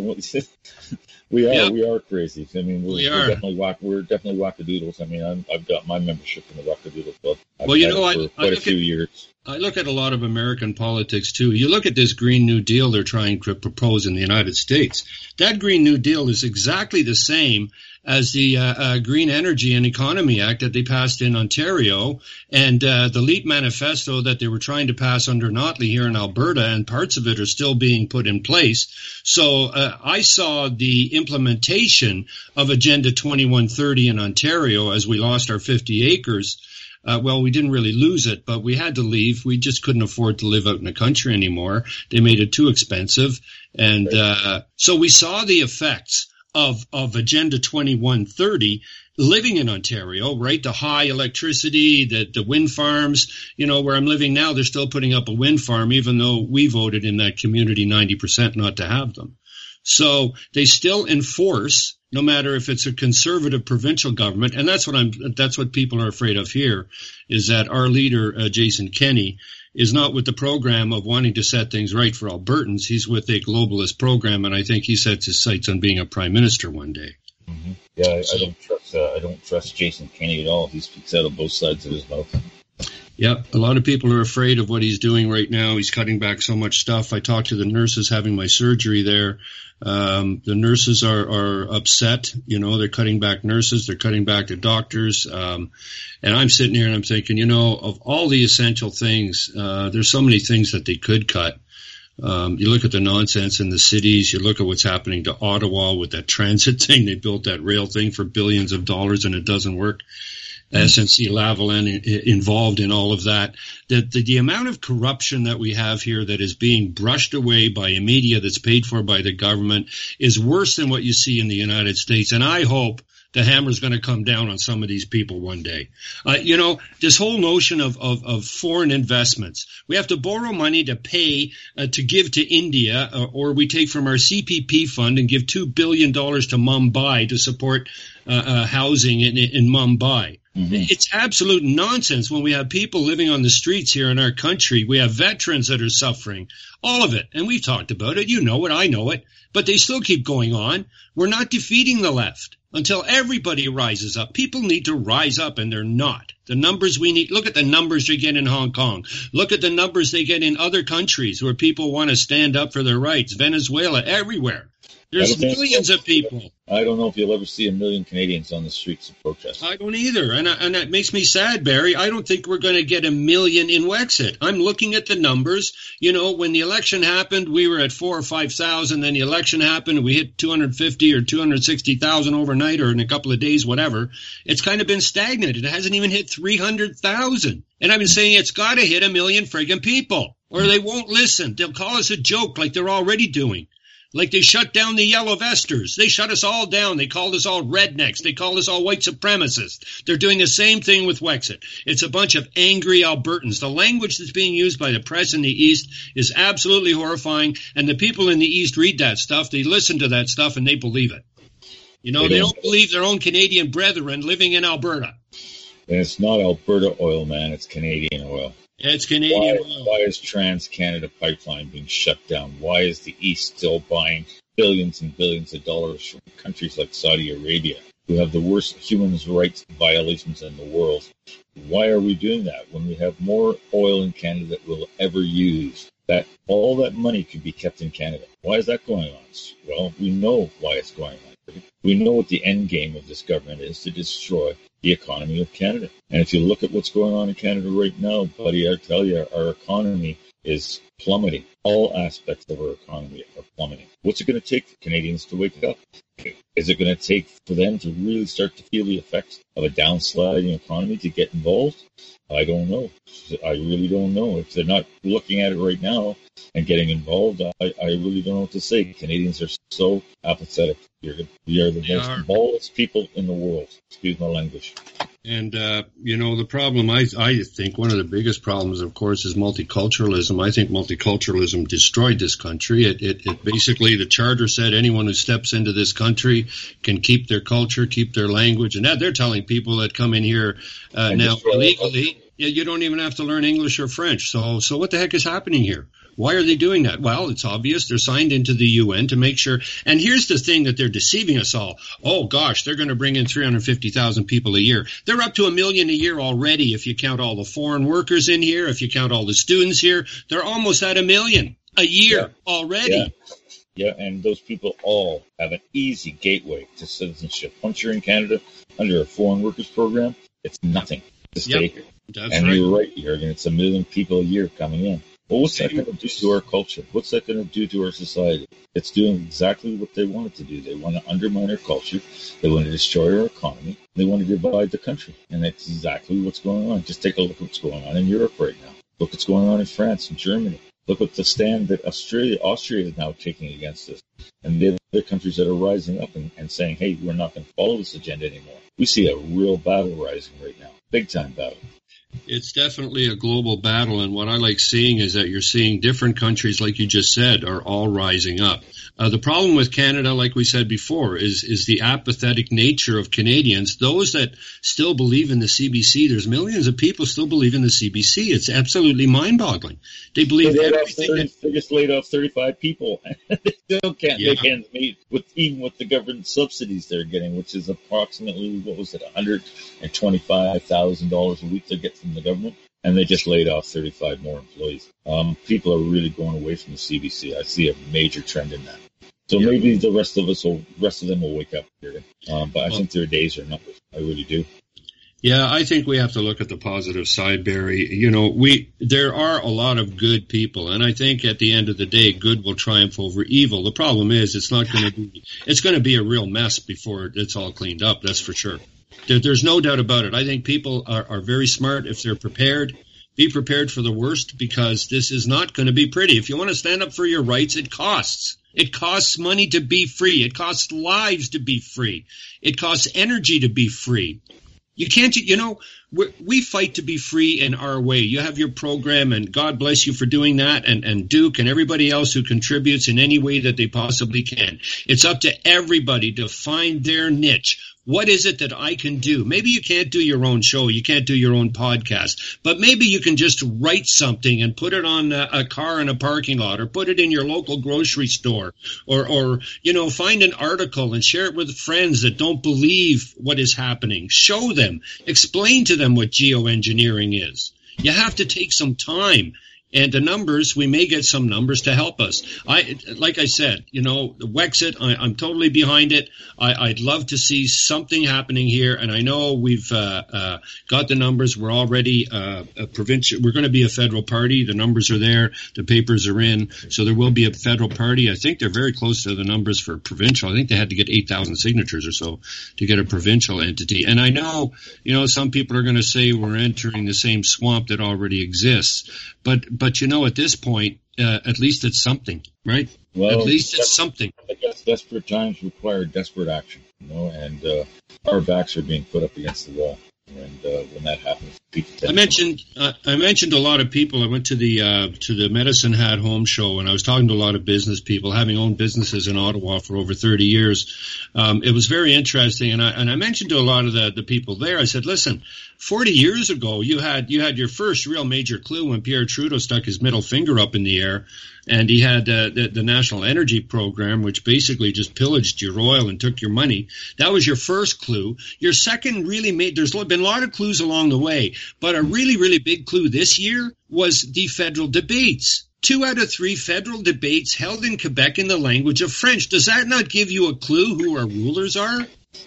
we are crazy. I mean, we're definitely wackadoodles. I mean, I've got my membership in the Wackadoodle Club. Quite a few years. I look at a lot of American politics too. You look at this Green New Deal they're trying to propose in the United States. That Green New Deal is exactly the same as the Green Energy and Economy Act that they passed in Ontario, and the LEAP manifesto that they were trying to pass under Notley here in Alberta, and parts of it are still being put in place. So I saw the implementation of Agenda 2130 in Ontario as we lost our 50 acres. Well, we didn't really lose it, but we had to leave. We just couldn't afford to live out in the country anymore. They made it too expensive. And so we saw the effects of Agenda 2130 living in Ontario, right? The high electricity, the wind farms, where I'm living now, they're still putting up a wind farm, even though we voted in that community 90% not to have them. So they still enforce, no matter if it's a conservative provincial government, and that's what people are afraid of here, is that our leader, Jason Kenney, is not with the program of wanting to set things right for Albertans. He's with a globalist program, and I think he sets his sights on being a prime minister one day. Mm-hmm. Yeah, I don't trust Jason Kenney at all. He speaks out of both sides of his mouth. Yeah, a lot of people are afraid of what he's doing right now. He's cutting back so much stuff. I talked to the nurses having my surgery there. The nurses are upset. They're cutting back nurses. They're cutting back the doctors. And I'm sitting here and I'm thinking, of all the essential things, there's so many things that they could cut. You look at the nonsense in the cities. You look at what's happening to Ottawa with that transit thing. They built that rail thing for billions of dollars and it doesn't work. SNC-Lavalin involved in all of that. The amount of corruption that we have here that is being brushed away by a media that's paid for by the government is worse than what you see in the United States. And I hope the hammer's going to come down on some of these people one day. This whole notion of foreign investments. We have to borrow money to pay to give to India, or we take from our CPP fund and give $2 billion to Mumbai to support housing in Mumbai. Mm-hmm. It's absolute nonsense when we have people living on the streets here in our country. We have veterans that are suffering, all of it. And we've talked about it. You know it. I know it. But they still keep going on. We're not defeating the left until everybody rises up. People need to rise up, and they're not. The numbers we need, look at the numbers they get in Hong Kong. Look at the numbers they get in other countries where people want to stand up for their rights. Venezuela, everywhere. There's millions of people. I don't know if you'll ever see 1 million Canadians on the streets of protest. I don't either, and that makes me sad, Barry. I don't think we're going to get 1 million in Wexit. I'm looking at the numbers. When the election happened, we were at 4,000 or 5,000. Then the election happened, and we hit 250 or 260,000 overnight, or in a couple of days, whatever. It's kind of been stagnant. It hasn't even hit 300,000. And I've been saying it's got to hit 1 million friggin' people, or they won't listen. They'll call us a joke like they're already doing. Like they shut down the yellow vesters. They shut us all down. They called us all rednecks. They called us all white supremacists. They're doing the same thing with Wexit. It's a bunch of angry Albertans. The language that's being used by the press in the East is absolutely horrifying. And the people in the East read that stuff. They listen to that stuff and they believe it. They don't believe their own Canadian brethren living in Alberta. And it's not Alberta oil, man. It's Canadian oil. It's Canadian oil. Why is Trans-Canada Pipeline being shut down? Why is the East still buying billions and billions of dollars from countries like Saudi Arabia, who have the worst human rights violations in the world? Why are we doing that when we have more oil in Canada that we'll ever use? That all that money could be kept in Canada. Why is that going on? Well, we know why it's going on. We know what the end game of this government is, to destroy the economy of Canada. And if you look at what's going on in Canada right now, buddy, I tell you, our economy is plummeting. All aspects of our economy are plummeting. What's it going to take for Canadians to wake up? Is it going to take for them to really start to feel the effects of a downsliding economy to get involved? I don't know. I really don't know. If they're not looking at it right now and getting involved, I really don't know what to say. Canadians are so apathetic. We are the most ballless people in the world. Excuse my language. And, the problem, I think one of the biggest problems, of course, is multiculturalism. I think multiculturalism destroyed this country. It basically, the charter said anyone who steps into this country can keep their culture, keep their language. And they're telling people that come in here now illegally, you don't even have to learn English or French. So what the heck is happening here? Why are they doing that? Well, it's obvious. They're signed into the UN to make sure. And here's the thing that they're deceiving us all. Oh, gosh, they're going to bring in 350,000 people a year. They're up to 1 million a year already if you count all the foreign workers in here, if you count all the students here. They're almost at 1 million a year already. Yeah, and those people all have an easy gateway to citizenship. Once you're in Canada under a foreign workers program, it's nothing to stay here. And right. You're right, Jurgen. It's 1 million people a year coming in. Well, what's that going to do to our culture? What's that going to do to our society? It's doing exactly what they want it to do. They want to undermine our culture. They want to destroy our economy. They want to divide the country. And that's exactly what's going on. Just take a look at what's going on in Europe right now. Look what's going on in France and Germany. Look at the stand that Austria is now taking against us. And the other countries that are rising up and saying, hey, we're not going to follow this agenda anymore. We see a real battle rising right now. Big time battle. It's definitely a global battle, and what I like seeing is that you're seeing different countries, like you just said, are all rising up. The problem with Canada, like we said before, is the apathetic nature of Canadians. Those that still believe in the CBC, there's millions of people still believe in the CBC. It's absolutely mind-boggling. They believe everything. They just laid off 35 people. They still can't make ends meet even with the government subsidies they're getting, which is approximately, $125,000 a week they get from the government. And they just laid off 35 more employees. People are really going away from the CBC. I see a major trend in that. So maybe the rest of them will wake up here. But I think their days are numbered. I really do. Yeah, I think we have to look at the positive side, Barry. There are a lot of good people, and I think at the end of the day, good will triumph over evil. The problem is it's going to be a real mess before it's all cleaned up. That's for sure. There's no doubt about it. I think people are very smart if they're prepared. Be prepared for the worst, because this is not going to be pretty. If you want to stand up for your rights, it costs. It costs money to be free. It costs lives to be free. It costs energy to be free. You can't, we fight to be free in our way. You have your program, and God bless you for doing that, and Duke and everybody else who contributes in any way that they possibly can. It's up to everybody to find their niche. What is it that I can do? Maybe you can't do your own show. You can't do your own podcast. But maybe you can just write something and put it on a car in a parking lot, or put it in your local grocery store, or find an article and share it with friends that don't believe what is happening. Show them. Explain to them what geoengineering is. You have to take some time. And the numbers, we may get some numbers to help us. Like I said, Wexit, I'm totally behind it. I'd love to see something happening here. And I know we've got the numbers. We're already provincial. We're going to be a federal party. The numbers are there. The papers are in. So there will be a federal party. I think they're very close to the numbers for provincial. I think they had to get 8,000 signatures or so to get a provincial entity. And I know, some people are going to say we're entering the same swamp that already exists. But at this point, at least it's something, right? Well, at least it's something. I guess desperate times require desperate action, and our backs are being put up against the wall. And when that happens, people tend I mentioned a lot of people. I went to the Medicine Hat Home Show, and I was talking to a lot of business people, having owned businesses in Ottawa for over 30 years. It was very interesting, and I mentioned to a lot of the people there. I said, listen, 40 years ago, you had your first real major clue when Pierre Trudeau stuck his middle finger up in the air, and he had the National Energy Program, which basically just pillaged your oil and took your money. That was your first clue. Your second there's been a lot of clues along the way, but a really, really big clue this year was the federal debates. 2 out of 3 federal debates held in Quebec in the language of French. Does that not give you a clue who our rulers are?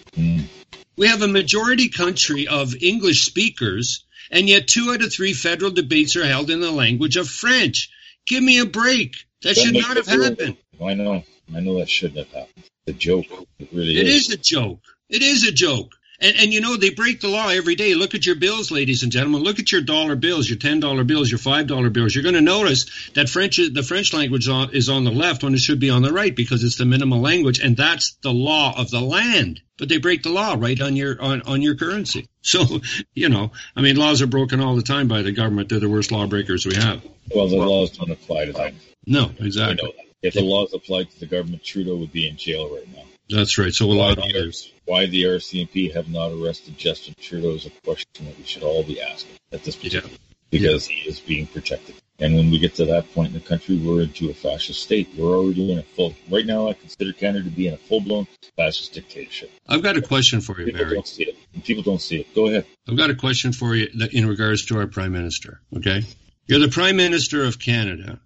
We have a majority country of English speakers, and yet 2 out of 3 federal debates are held in the language of French. Give me a break. That should not have happened. I know that shouldn't have happened. It's a joke. It really is. It is a joke. It is a joke. And you know, they break the law every day. Look at your bills, ladies and gentlemen. Look at your dollar bills, your $10 bills, your $5 bills. You're going to notice that the French language is on the left when it should be on the right because it's the minimal language, and that's the law of the land. But they break the law right on your currency. So, you know, I mean, laws are broken all the time by the government. They're the worst lawbreakers we have. Well, the laws don't apply to them. No, exactly. I know that. If the laws applied to the government, Trudeau would be in jail right now. That's right. So a lot of others. Why the RCMP have not arrested Justin Trudeau is a question that we should all be asking at this point, because he is being protected. And when we get to that point in the country, we're into a fascist state. We're already in right now, I consider Canada to be in a full-blown fascist dictatorship. I've got a question for you, Barry. People don't see it. Go ahead. I've got a question for you in regards to our Prime Minister, okay? You're the Prime Minister of Canada,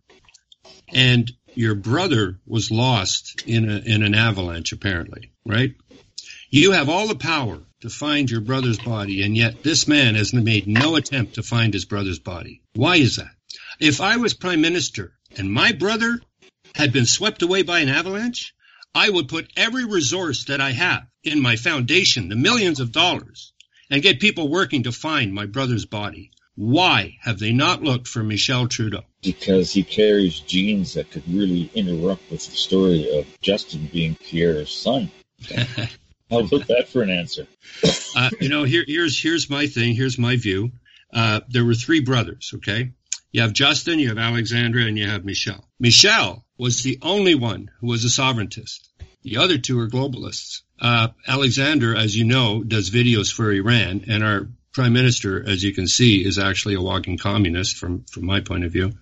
and your brother was lost in an avalanche, apparently, right? You have all the power to find your brother's body, and yet this man has made no attempt to find his brother's body. Why is that? If I was Prime Minister and my brother had been swept away by an avalanche, I would put every resource that I have in my foundation, the millions of dollars, and get people working to find my brother's body. Why have they not looked for Michel Trudeau? Because he carries genes that could really interrupt with the story of Justin being Pierre's son. How about that for an answer? Here's my thing. Here's my view. There were 3 brothers, okay? You have Justin, you have Alexandra, and you have Michel. Michel was the only one who was a sovereigntist. The other 2 are globalists. Alexander, as you know, does videos for Iran, and our Prime Minister, as you can see, is actually a walking communist from my point of view.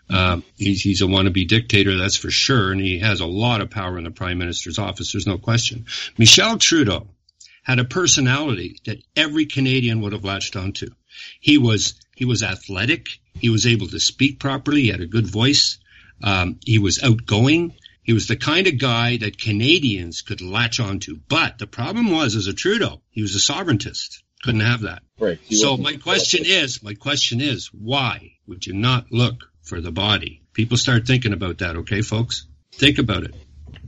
He's a wannabe dictator, that's for sure, and he has a lot of power in the Prime Minister's office, there's no question. Michel Trudeau had a personality that every Canadian would have latched onto. He was athletic, he was able to speak properly, he had a good voice, he was outgoing, he was the kind of guy that Canadians could latch onto. But the problem was, as a Trudeau, he was a sovereigntist. Couldn't have that. Right. So my question is, why would you not look for the body? People start thinking about that, okay, folks? Think about it.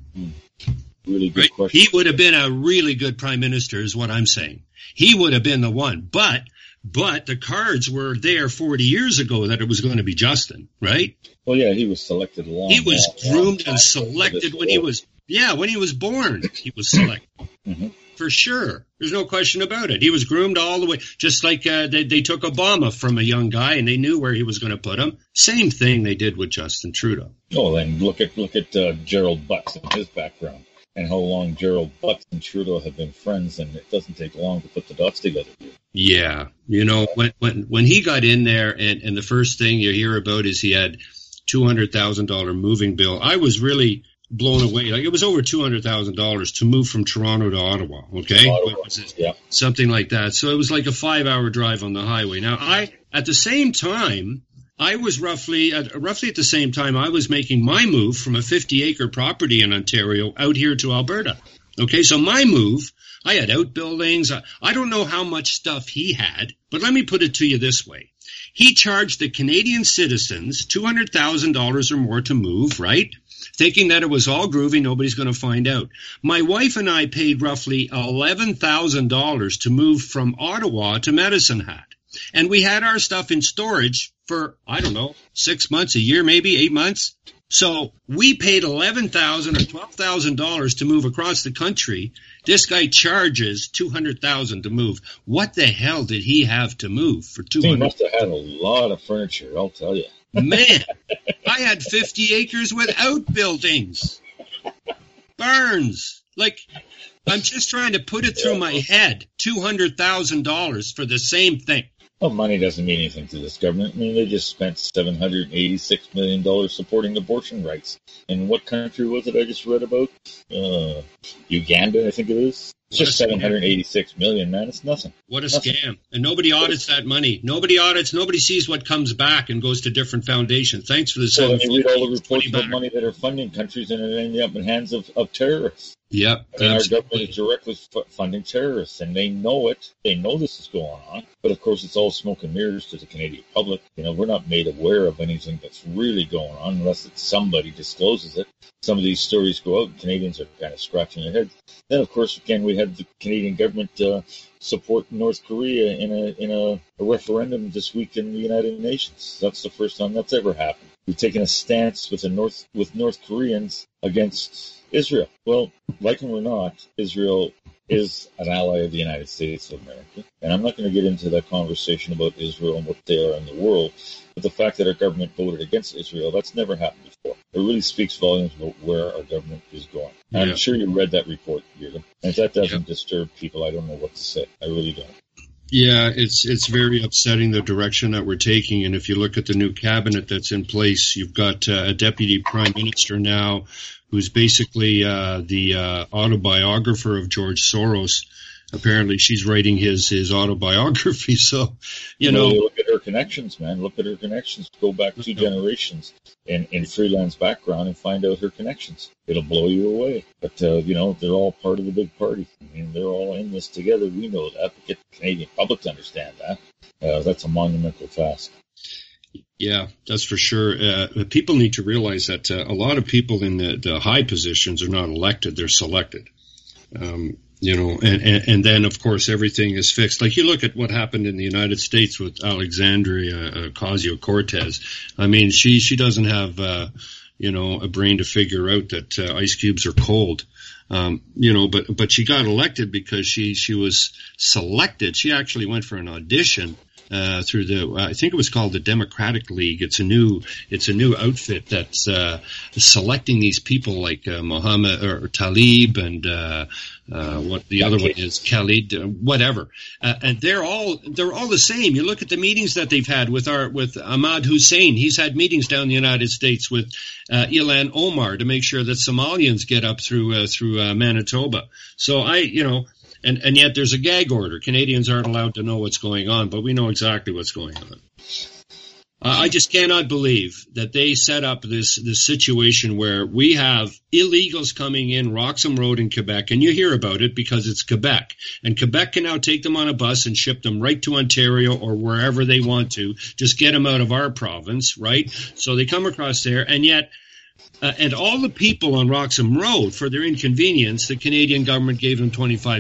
Really good question. He would have been a really good Prime Minister, is what I'm saying. He would have been the one. But the cards were there 40 years ago that it was going to be Justin, right? Well, yeah, he was selected He was groomed and selected when he was born. He was selected. Mm-hmm. For sure. There's no question about it. He was groomed all the way, just like they took Obama from a young guy and they knew where he was going to put him. Same thing they did with Justin Trudeau. Oh, then look at Gerald Butts and his background and how long Gerald Butts and Trudeau have been friends, and it doesn't take long to put the dots together. Yeah. You know, when he got in there and the first thing you hear about is he had $200,000 moving bill, I was really blown away. Like, it was over $200,000 to move from Toronto to Ottawa. Okay, something like that. So it was like a 5-hour drive on the highway. Now, at the same time, I was roughly at the same time I was making my move from a 50-acre property in Ontario out here to Alberta. Okay, so my move, I had outbuildings. I don't know how much stuff he had, but let me put it to you this way. He charged the Canadian citizens $200,000 or more to move, right? Thinking that it was all groovy, nobody's going to find out. My wife and I paid roughly $11,000 to move from Ottawa to Medicine Hat. And we had our stuff in storage for, 6 months, a year, maybe 8 months. So we paid $11,000 or $12,000 to move across the country. This guy charges $200,000 to move. What the hell did he have to move for $200,000? He must have had a lot of furniture, I'll tell you. Man, I had 50 acres with outbuildings. Barns. Like, I'm just trying to put it through my head. $200,000 for the same thing. Well, money doesn't mean anything to this government. I mean, they just spent $786 million supporting abortion rights. And what country was it I just read about? Uganda, I think it is. It's just $786 million, man. It's nothing. What a scam. And nobody audits that money. Nobody sees what comes back and goes to different foundations. Thanks for the $750 million. Read all the reports about money that are funding countries and it ending up in the hands of terrorists. Yep. And our government is directly funding terrorists, and they know it. They know this is going on. But, of course, it's all smoke and mirrors to the Canadian public. We're not made aware of anything that's really going on unless somebody discloses it. Some of these stories go out, and Canadians are kind of scratching their heads. Then, of course, again, we had the Canadian government support North Korea in a referendum this week in the United Nations. That's the first time that's ever happened. We've taken a stance with North Koreans against Israel. Well, like them or not, Israel is an ally of the United States of America. And I'm not going to get into that conversation about Israel and what they are in the world. But the fact that our government voted against Israel, that's never happened before. It really speaks volumes about where our government is going. Yeah. I'm sure you read that report, Jürgen. And if that doesn't disturb people, I don't know what to say. I really don't. Yeah, it's very upsetting, the direction that we're taking. And if you look at the new cabinet that's in place, you've got a deputy prime minister now who's basically the autobiographer of George Soros. Apparently she's writing his autobiography. So, look at her connections, man. Look at her connections. Go back 2 generations in Freeland's background and find out her connections. It'll blow you away. But, they're all part of the big party. I mean, they're all in this together. We know that. But get the Canadian public to understand that. That's a monumental task. Yeah, that's for sure. People need to realize that a lot of people in the high positions are not elected. They're selected. And then, of course, everything is fixed. Like, you look at what happened in the United States with Alexandria Ocasio-Cortez. I mean, she doesn't have, a brain to figure out that ice cubes are cold. But she got elected because she was selected. She actually went for an audition through I think it was called the Democratic League. It's a new outfit that's selecting these people like Mohammed or Talib and what the other one is, Khalid, whatever. And they're all the same. You look at the meetings that they've had with Ahmad Hussein. He's had meetings down in the United States with Ilhan Omar to make sure that Somalians get up through Manitoba. So And yet there's a gag order. Canadians aren't allowed to know what's going on, but we know exactly what's going on. I just cannot believe that they set up this situation where we have illegals coming in Roxham Road in Quebec, and you hear about it because it's Quebec. And Quebec can now take them on a bus and ship them right to Ontario or wherever they want to. Just get them out of our province, right? So they come across there, and yet... and all the people on Roxham Road, for their inconvenience, the Canadian government gave them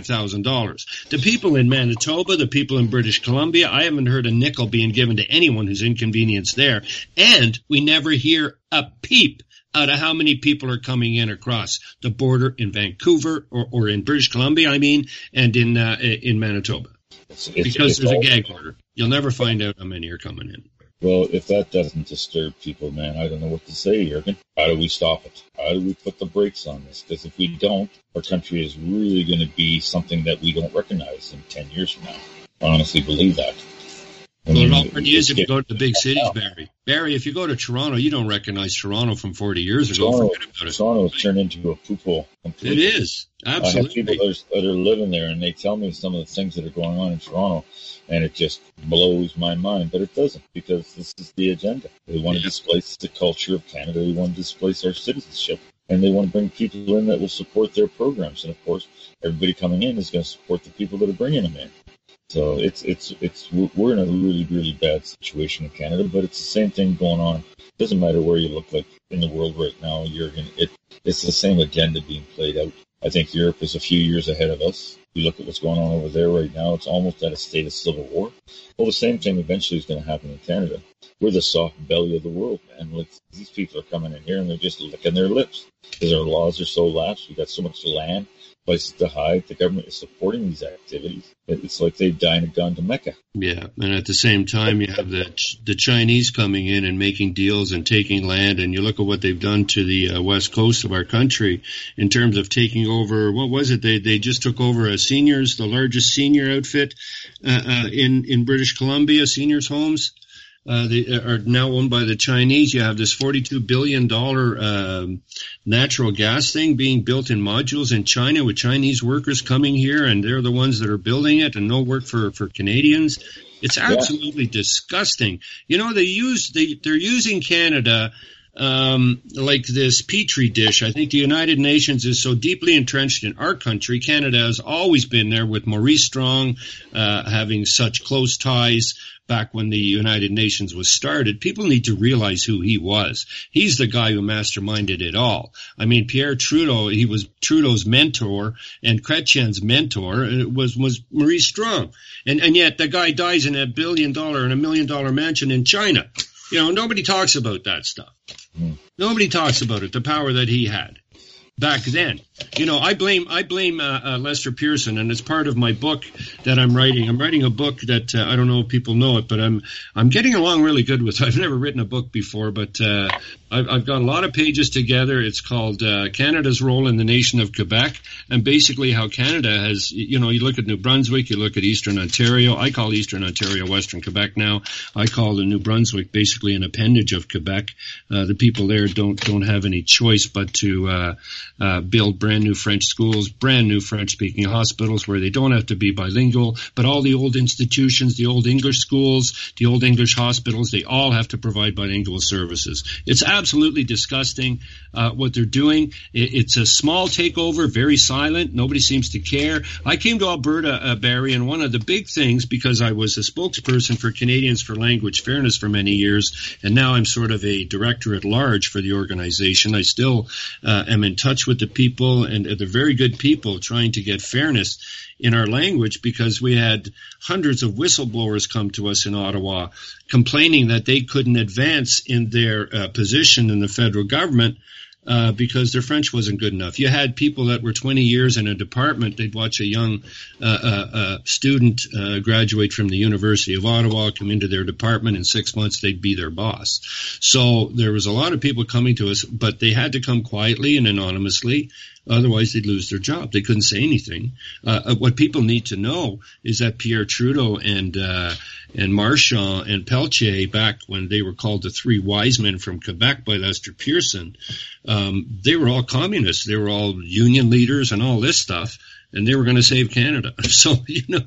$25,000. The people in Manitoba, the people in British Columbia, I haven't heard a nickel being given to anyone who's inconvenienced there. And we never hear a peep out of how many people are coming in across the border in Vancouver or in British Columbia, and in Manitoba. Because there's a gag order. You'll never find out how many are coming in. Well, if that doesn't disturb people, man, I don't know what to say, Jürgen. How do we stop it? How do we put the brakes on this? Because if we don't, our country is really going to be something that we don't recognize in 10 years from now. I honestly believe that. Well, it already is if you go to the big cities, Barry. Barry, if you go to Toronto, you don't recognize Toronto from 40 years ago. Toronto has turned into a poop hole. It is. Absolutely. I have people that are living there, and they tell me some of the things that are going on in Toronto, and it just blows my mind. But it doesn't, because this is the agenda. They want to displace the culture of Canada. They want to displace our citizenship. And they want to bring people in that will support their programs. And, of course, everybody coming in is going to support the people that are bringing them in. So we're in a really, really bad situation in Canada, but it's the same thing going on. It doesn't matter where you look like in the world right now, Jürgen. It's the same agenda being played out. I think Europe is a few years ahead of us. You look at what's going on over there right now, it's almost at a state of civil war. Well, the same thing eventually is going to happen in Canada. We're the soft belly of the world, man. Like, these people are coming in here and they're just licking their lips because our laws are so lax. We've got so much land, places to hide. The government is supporting these activities. It's like they've gone to Mecca. Yeah, and at the same time, you have the Chinese coming in and making deals and taking land, and you look at what they've done to the west coast of our country in terms of taking over. What was it? They just took over the largest senior outfit in British Columbia, seniors' homes. They are now owned by the Chinese. You have this $42 billion natural gas thing being built in modules in China with Chinese workers coming here, and they're the ones that are building it, and no work for Canadians. It's absolutely disgusting. You know, they're using Canada like this petri dish. I think the United Nations is so deeply entrenched in our country. Canada has always been there, with Maurice Strong having such close ties back when the United Nations was started. People need to realize who he was. He's the guy who masterminded it all. I mean, Pierre Trudeau, he was Trudeau's mentor, and Chrétien's mentor was Maurice Strong. And yet the guy dies in $1 billion and $1 million mansion in China. You know, nobody talks about that stuff. Nobody talks about it, the power that he had back then. You know, I blame Lester Pearson, and it's part of my book that I'm writing. I'm writing a book that I don't know if people know it, but I'm getting along really good with it. I've never written a book before, but I've got a lot of pages together. It's called Canada's Role in the Nation of Quebec, and basically how Canada has, you know, you look at New Brunswick, you look at Eastern Ontario. I call Eastern Ontario Western Quebec now. I call the New Brunswick basically an appendage of Quebec. The people there don't have any choice but to build brand new French schools, brand new French-speaking hospitals where they don't have to be bilingual, but all the old institutions, the old English schools, the old English hospitals, they all have to provide bilingual services. It's absolutely disgusting what they're doing. It's a small takeover, very silent. Nobody seems to care. I came to Alberta, Barry, and one of the big things, because I was a spokesperson for Canadians for Language Fairness for many years, and now I'm sort of a director at large for the organization. I still am in touch with the people, and they're very good people trying to get fairness in our language, because we had hundreds of whistleblowers come to us in Ottawa complaining that they couldn't advance in their position in the federal government because their French wasn't good enough. You had people that were 20 years in a department. They'd watch a young student graduate from the University of Ottawa, come into their department. In 6 months, they'd be their boss. So there was a lot of people coming to us, but they had to come quietly and anonymously. Otherwise, they'd lose their job. They couldn't say anything. What people need to know is that Pierre Trudeau and Marchand and Pelletier, back when they were called the three wise men from Quebec by Lester Pearson, they were all communists. They were all union leaders and all this stuff, and they were going to save Canada. So, you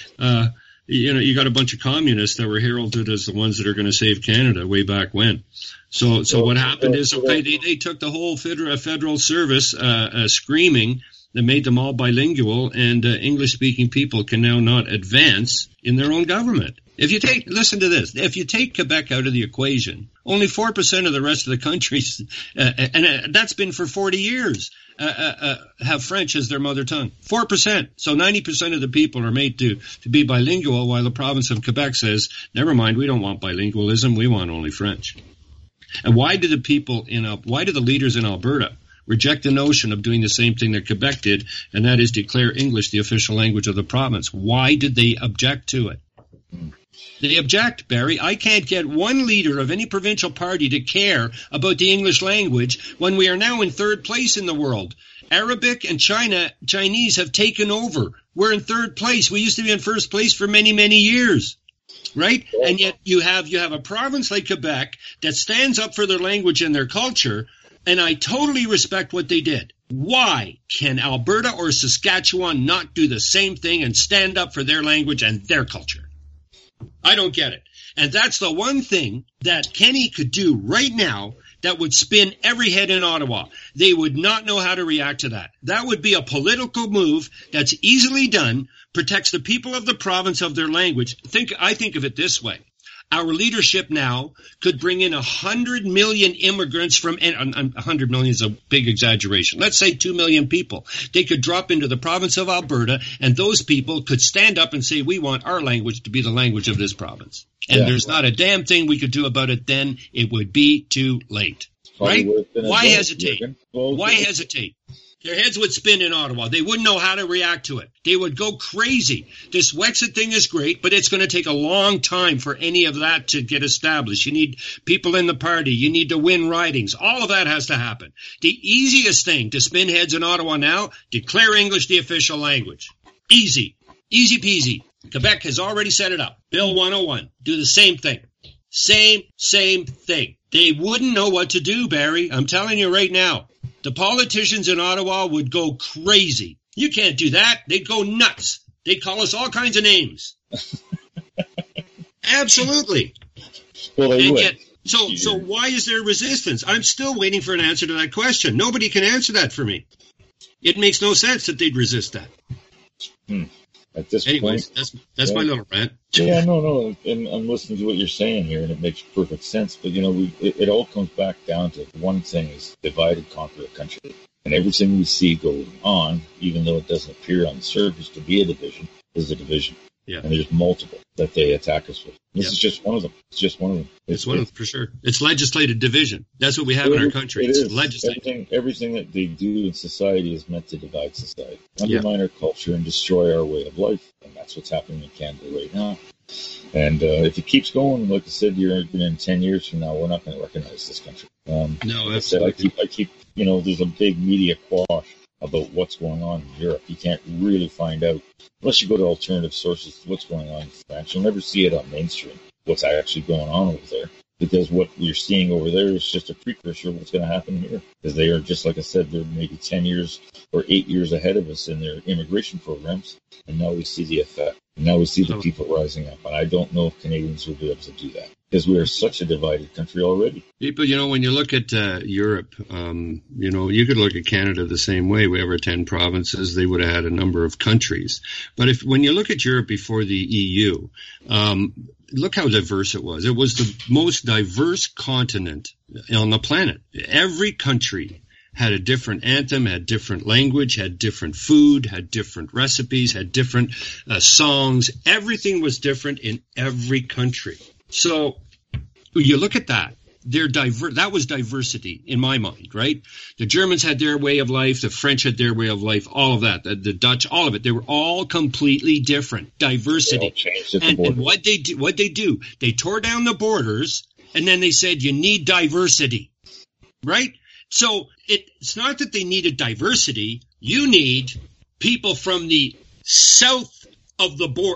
got a bunch of communists that were heralded as the ones that are going to save Canada way back when. So what happened is, okay, they took the whole federal service screaming. They made them all bilingual, and English-speaking people can now not advance in their own government. Listen to this, if you take Quebec out of the equation, only 4% of the rest of the countries, and that's been for 40 years, have French as their mother tongue. 4%. So 90% of the people are made to be bilingual, while the province of Quebec says, never mind, we don't want bilingualism, we want only French. And why do the leaders in Alberta reject the notion of doing the same thing that Quebec did, and that is declare English the official language of the province? Why did they object to it? They object, Barry. I can't get one leader of any provincial party to care about the English language when we are now in third place in the world. Arabic and Chinese have taken over. We're in third place. We used to be in first place for many, many years. Right? And yet you have a province like Quebec that stands up for their language and their culture, and I totally respect what they did. Why can Alberta or Saskatchewan not do the same thing and stand up for their language and their culture? I don't get it. And that's the one thing that Kenney could do right now that would spin every head in Ottawa. They would not know how to react to that. That would be a political move that's easily done, protects the people of the province of their language. I think of it this way. Our leadership now could bring in 100 million immigrants from, 100 million is a big exaggeration. Let's say 2 million people. They could drop into the province of Alberta, and those people could stand up and say, we want our language to be the language of this province. And there's not a damn thing we could do about it then. It would be too late. Right? Why hesitate? Why hesitate? Their heads would spin in Ottawa. They wouldn't know how to react to it. They would go crazy. This Wexit thing is great, but it's going to take a long time for any of that to get established. You need people in the party. You need to win ridings. All of that has to happen. The easiest thing to spin heads in Ottawa now, declare English the official language. Easy. Easy peasy. Quebec has already set it up. Bill 101. Do the same thing. Same thing. They wouldn't know what to do, Barry. I'm telling you right now. The politicians in Ottawa would go crazy. You can't do that. They'd go nuts. They'd call us all kinds of names. Absolutely. Well, they would. Yet, so why is there resistance? I'm still waiting for an answer to that question. Nobody can answer that for me. It makes no sense that they'd resist that. At this Anyways, point, that's my little rant. Yeah, no, and I'm listening to what you're saying here, and it makes perfect sense. But it all comes back down to one thing: is divide and conquer a country. And everything we see going on, even though it doesn't appear on the surface to be a division, is a division. Yeah. And there's multiple that they attack us with. This is just one of them. It's just one of them. It's one of them, for sure. It's legislated division. That's what we have in our country. It's legislated. Everything that they do in society is meant to divide society, undermine our culture, and destroy our way of life. And that's what's happening in Canada right now. And if it keeps going, like I said, in 10 years from now, we're not going to recognize this country. No, absolutely. I keep, there's a big media quash about what's going on in Europe. You can't really find out, unless you go to alternative sources, what's going on in France. You'll never see it on mainstream, what's actually going on over there. Because what we're seeing over there is just a precursor of what's going to happen here. Because they are, just like I said, they're maybe 10 years or 8 years ahead of us in their immigration programs. And now we see the effect. And now we see the people rising up. And I don't know if Canadians will be able to do that. Because we are such a divided country already. People, when you look at Europe, you could look at Canada the same way. We have our 10 provinces. They would have had a number of countries. But when you look at Europe before the EU, look how diverse it was. It was the most diverse continent on the planet. Every country had a different anthem, had different language, had different food, had different recipes, had different songs. Everything was different in every country. So you look at that. That was diversity in my mind, right? The Germans had their way of life. The French had their way of life. All of that. The Dutch, all of it. They were all completely different. Diversity. And what they do, they tore down the borders, and then they said, you need diversity, right? So it's not that they needed diversity. You need people from the south of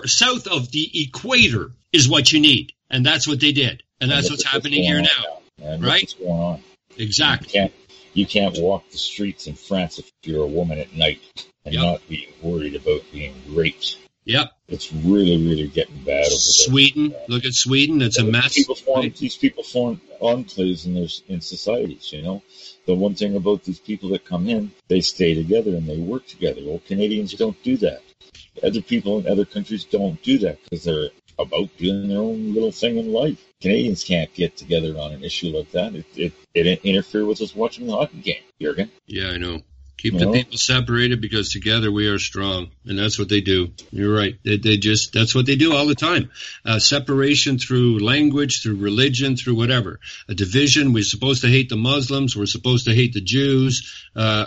the equator is what you need. And that's what they did. And that's what's happening here now. And right? What's going on. Exactly. You can't walk the streets in France if you're a woman at night and not be worried about being raped. Yep. It's really, really getting bad over there. Sweden. Look at Sweden. It's a mess. These people form enclaves in societies, The one thing about these people that come in, they stay together and they work together. Well, Canadians don't do that. Other people in other countries don't do that because they're about doing their own little thing in life. Canadians can't get together on an issue like that. It interfere with us watching the hockey game, Jurgen. Yeah, I know. Keep the people separated because together we are strong. And that's what they do. You're right. That's what they do all the time. Separation through language, through religion, through whatever. A division. We're supposed to hate the Muslims. We're supposed to hate the Jews.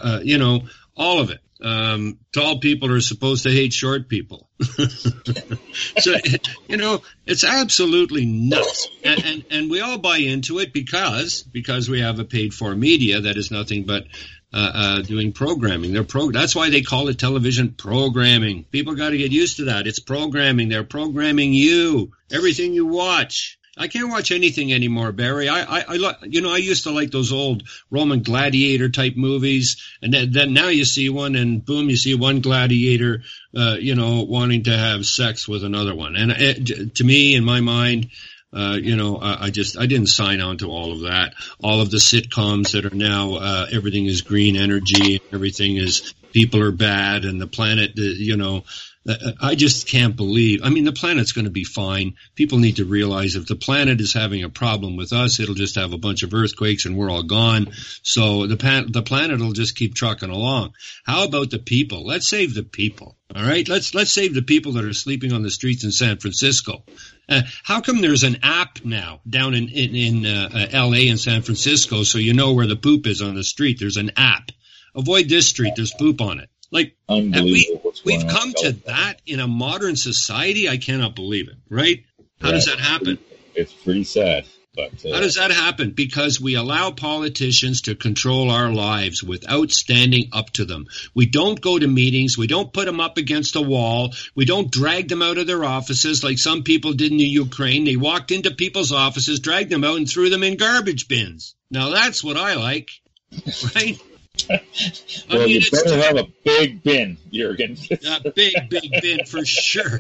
All of it. Tall people are supposed to hate short people. So, it's absolutely nuts. And we all buy into it because we have a paid for media that is nothing but doing programming. That's why they call it television programming. People got to get used to that. It's programming. They're programming you. Everything you watch. I can't watch anything anymore, Barry. I used to like those old Roman gladiator type movies, and then now you see one, and boom, you see one gladiator, wanting to have sex with another one. And to me, in my mind, I didn't sign on to all of that. All of the sitcoms that are now, everything is green energy, everything is people are bad, and the planet, I just can't believe. I mean, the planet's going to be fine. People need to realize if the planet is having a problem with us, it'll just have a bunch of earthquakes and we're all gone. So the planet will just keep trucking along. How about the people? Let's save the people. All right. Let's save the people that are sleeping on the streets in San Francisco. How come there's an app now down in LA and San Francisco so you know where the poop is on the street? There's an app. Avoid this street. There's poop on it. Like, we've come to that in a modern society. I cannot believe it, right? How does that happen? It's pretty sad. But how does that happen? Because we allow politicians to control our lives without standing up to them. We don't go to meetings. We don't put them up against a wall. We don't drag them out of their offices like some people did in the Ukraine. They walked into people's offices, dragged them out, and threw them in garbage bins. Now that's what I like, right? Well, you better have a big bin, Jurgen. A big bin for sure.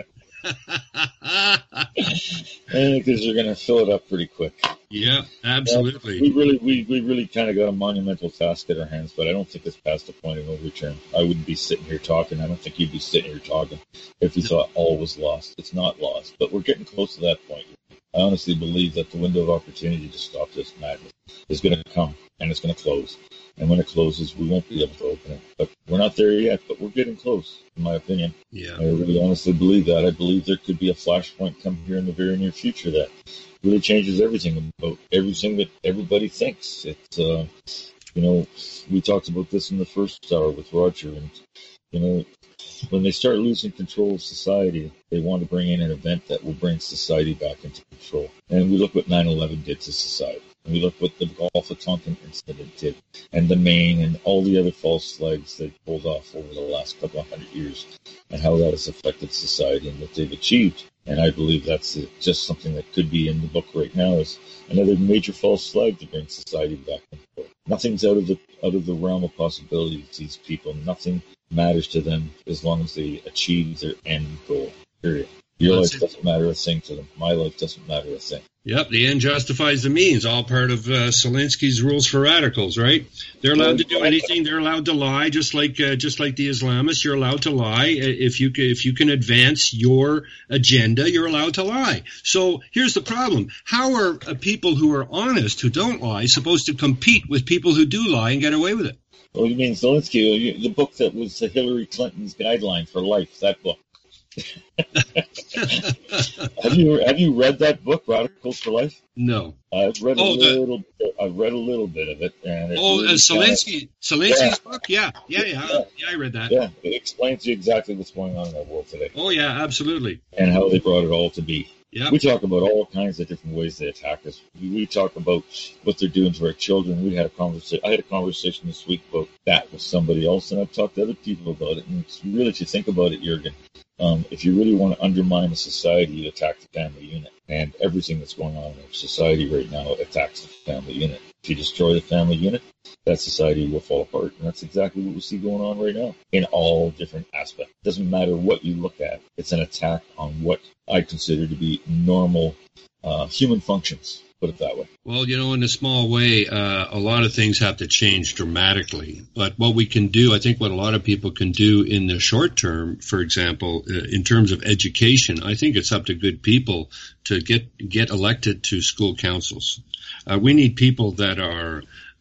Because you're going to fill it up pretty quick. Yeah, absolutely. We really kind of got a monumental task at our hands, but I don't think it's past the point of no return. I wouldn't be sitting here talking. I don't think you'd be sitting here talking if you thought all was lost. It's not lost, but we're getting close to that point. I honestly believe that the window of opportunity to stop this madness is going to come, and it's going to close. And when it closes, we won't be able to open it. But we're not there yet, but we're getting close, in my opinion. Yeah. I really honestly believe that. I believe there could be a flashpoint come here in the very near future that really changes everything about everything that everybody thinks. It's, we talked about this in the first hour with Roger, and, when they start losing control of society, they want to bring in an event that will bring society back into control. And we look what 9/11 did to society. And we look what the Gulf of Tonkin incident did, and the Maine, and all the other false flags they pulled off over the last couple of 100 years, and how that has affected society and what they've achieved. And I believe that's just something that could be in the book right now, is another major false flag to bring society back into control. Nothing's out of the realm of possibility to these people. Nothing matters to them as long as they achieve their end goal. Period. Your life doesn't matter a thing to them. My life doesn't matter a thing. Yep, the end justifies the means. All part of Zelensky's rules for radicals, right? They're allowed to do anything. They're allowed to lie, just like the Islamists. You're allowed to lie if you can advance your agenda. You're allowed to lie. So here's the problem: how are people who are honest, who don't lie, supposed to compete with people who do lie and get away with it? Well, you mean Zelensky? The book that was Hillary Clinton's guideline for life. That book. Have you read that book, Radicals for Life? No. I've read a little bit of it, and Zelensky's book. Yeah, I read that. Yeah, it explains to you exactly what's going on in our world today. Oh yeah, absolutely. And how they brought it all to be. Yeah. We talk about all kinds of different ways they attack us. We talk about what they're doing to our children. I had a conversation this week about that with somebody else, and I've talked to other people about it. And it's really, if you think about it, Jurgen, if you really want to undermine a society, you attack the family unit. And everything that's going on in our society right now attacks the family unit. If you destroy the family unit, that society will fall apart. And that's exactly what we see going on right now in all different aspects. It doesn't matter what you look at. It's an attack on what I consider to be normal human functions. Put it that way. Well, in a small way, a lot of things have to change dramatically. But what we can do, I think what a lot of people can do in the short term, for example, in terms of education, I think it's up to good people to get elected to school councils. We need people that are,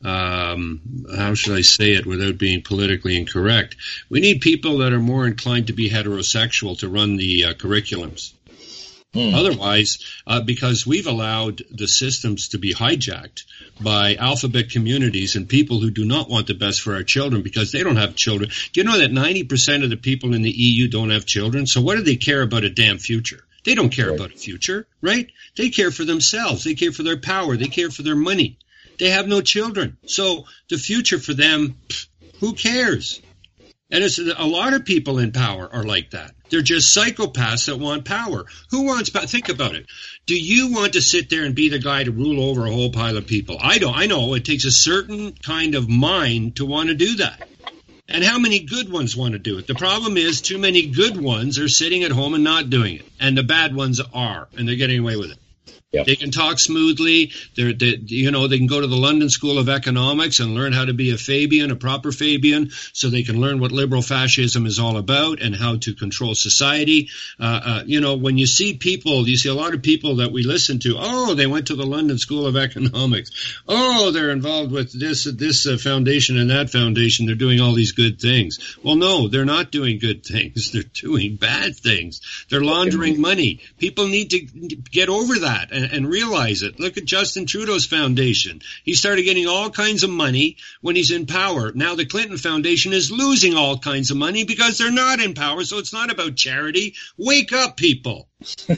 how should I say it without being politically incorrect? We need people that are more inclined to be heterosexual to run the curriculums. Otherwise, because we've allowed the systems to be hijacked by alphabet communities and people who do not want the best for our children because they don't have children. Do you know that 90% of the people in the EU don't have children? So what do they care about a damn future? They don't care about a future, right? They care for themselves. They care for their power. They care for their money. They have no children. So the future for them, who cares? And it's a lot of people in power are like that. They're just psychopaths that want power. Who wants power? Think about it. Do you want to sit there and be the guy to rule over a whole pile of people? I don't. I know it takes a certain kind of mind to want to do that. And how many good ones want to do it? The problem is too many good ones are sitting at home and not doing it. And the bad ones are, and they're getting away with it. Yep. They can talk smoothly. They can go to the London School of Economics and learn how to be a Fabian, a proper Fabian, so they can learn what liberal fascism is all about and how to control society. When you see a lot of people that we listen to. Oh, they went to the London School of Economics. Oh, they're involved with this foundation and that foundation. They're doing all these good things. Well, no, they're not doing good things. They're doing bad things. They're laundering money. People need to get over that. and realize it. Look at Justin Trudeau's foundation. He started getting all kinds of money when he's in power. Now the Clinton Foundation is losing all kinds of money because they're not in power, so it's not about charity. Wake up, people.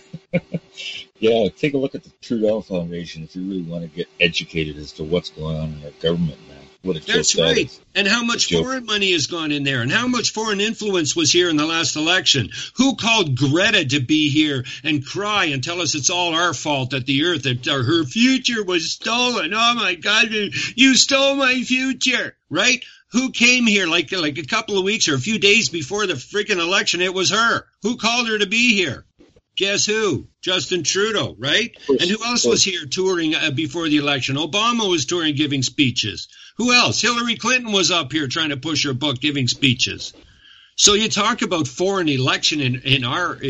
Yeah, take a look at the Trudeau Foundation if you really want to get educated as to what's going on in our government now. That's right. And how much foreign money has gone in there, and how much foreign influence was here in the last election. Who called Greta to be here and cry and tell us it's all our fault that the earth, that her future was stolen? Oh my God, you stole my future, right? Who came here like a couple of weeks or a few days before the freaking election? It was her. Who called her to be here? Guess who? Justin Trudeau, right? And who else was here touring before the election? Obama was touring, giving speeches. Who else? Hillary Clinton was up here trying to push her book, giving speeches. So you talk about foreign election in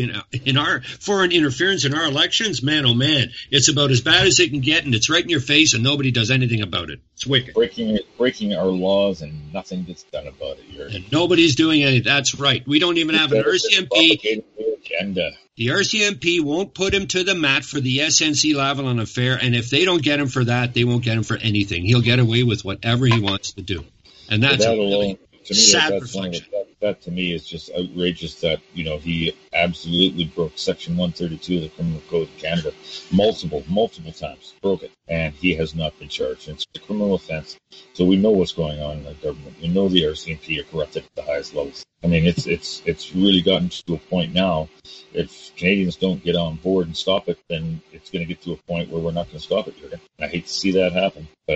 our foreign interference in our elections, man, oh man, it's about as bad as it can get, and it's right in your face, and nobody does anything about it. It's wicked. Breaking our laws, and nothing gets done about it. And nobody's doing anything. That's right. We don't even have an RCMP. Agenda. The RCMP won't put him to the mat for the SNC-Lavalin affair, and if they don't get him for that, they won't get him for anything. He'll get away with whatever he wants to do, and that's a really sad reflection. That to me is just outrageous that, he absolutely broke Section 132 of the Criminal Code of Canada multiple times, broke it, and he has not been charged. It's a criminal offense, so we know what's going on in our government. We know the RCMP are corrupted at the highest levels. I mean, it's really gotten to a point now. If Canadians don't get on board and stop it, then it's going to get to a point where we're not going to stop it, Jurgen. I hate to see that happen, but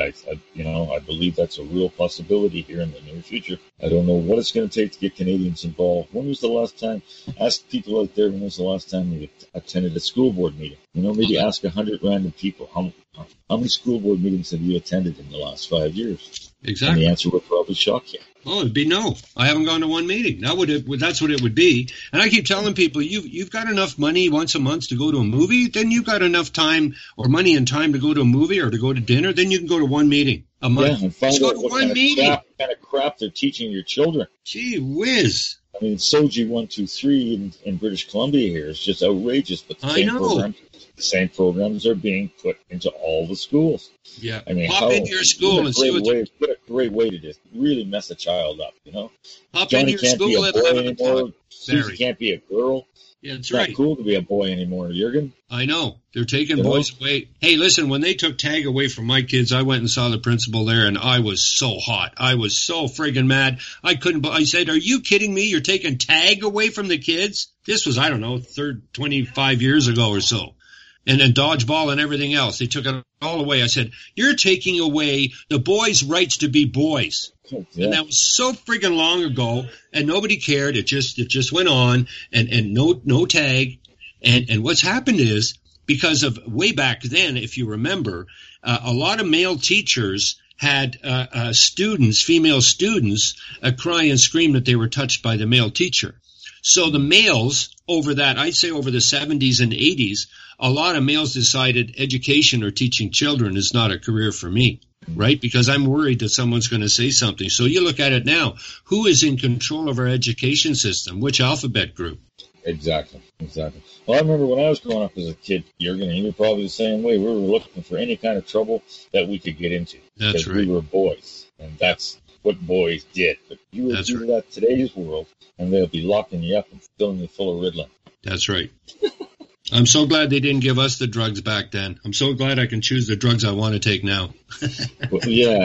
I believe that's a real possibility here in the near future. I don't know what it's going to take to get Canadians involved. When was the last time? Ask people out there, when was the last time they attended a school board meeting? Maybe ask 100 random people, how many school board meetings have you attended in the last 5 years? Exactly. And the answer would probably shock you. Oh, it'd be no. I haven't gone to one meeting. That's what it would be. And I keep telling people, you've got enough money once a month to go to a movie, then you've got enough time or money and time to go to a movie or to go to dinner, then you can go to one meeting a month. Yeah, and find out what kind of crap they're teaching your children. Gee whiz. I mean, Soji 123 in British Columbia here is just outrageous, but the same programs are being put into all the schools. Yeah, I mean, pop into your school and see what great way to just really mess a child up, Pop Johnny into your can't be school a at boy 11 anymore. o'clock. Susie can't be a girl. Yeah, that's it's right. Not cool to be a boy anymore, Jurgen. I know. They're taking boys away. Hey, listen, when they took tag away from my kids, I went and saw the principal there, and I was so hot. I was so friggin' mad. I said, are you kidding me? You're taking tag away from the kids? This was, 25 years ago or so. And then dodgeball and everything else. They took it all away. I said, you're taking away the boys' rights to be boys. Yeah. And that was so friggin' long ago, and nobody cared. It just went on, and no tag. And what's happened is, because of way back then, if you remember, a lot of male teachers had female students, cry and scream that they were touched by the male teacher. So the males, over the 70s and 80s, a lot of males decided education or teaching children is not a career for me, right? Because I'm worried that someone's going to say something. So you look at it now. Who is in control of our education system? Which alphabet group? Exactly. Well, I remember when I was growing up as a kid, Jurgen, and you were probably the same way. We were looking for any kind of trouble that we could get into. That's right. We were boys, and that's what boys did. But you would do that today's world, and they'll be locking you up and filling you full of Ritalin. That's right. I'm so glad they didn't give us the drugs back then. I'm so glad I can choose the drugs I want to take now. Well, yeah,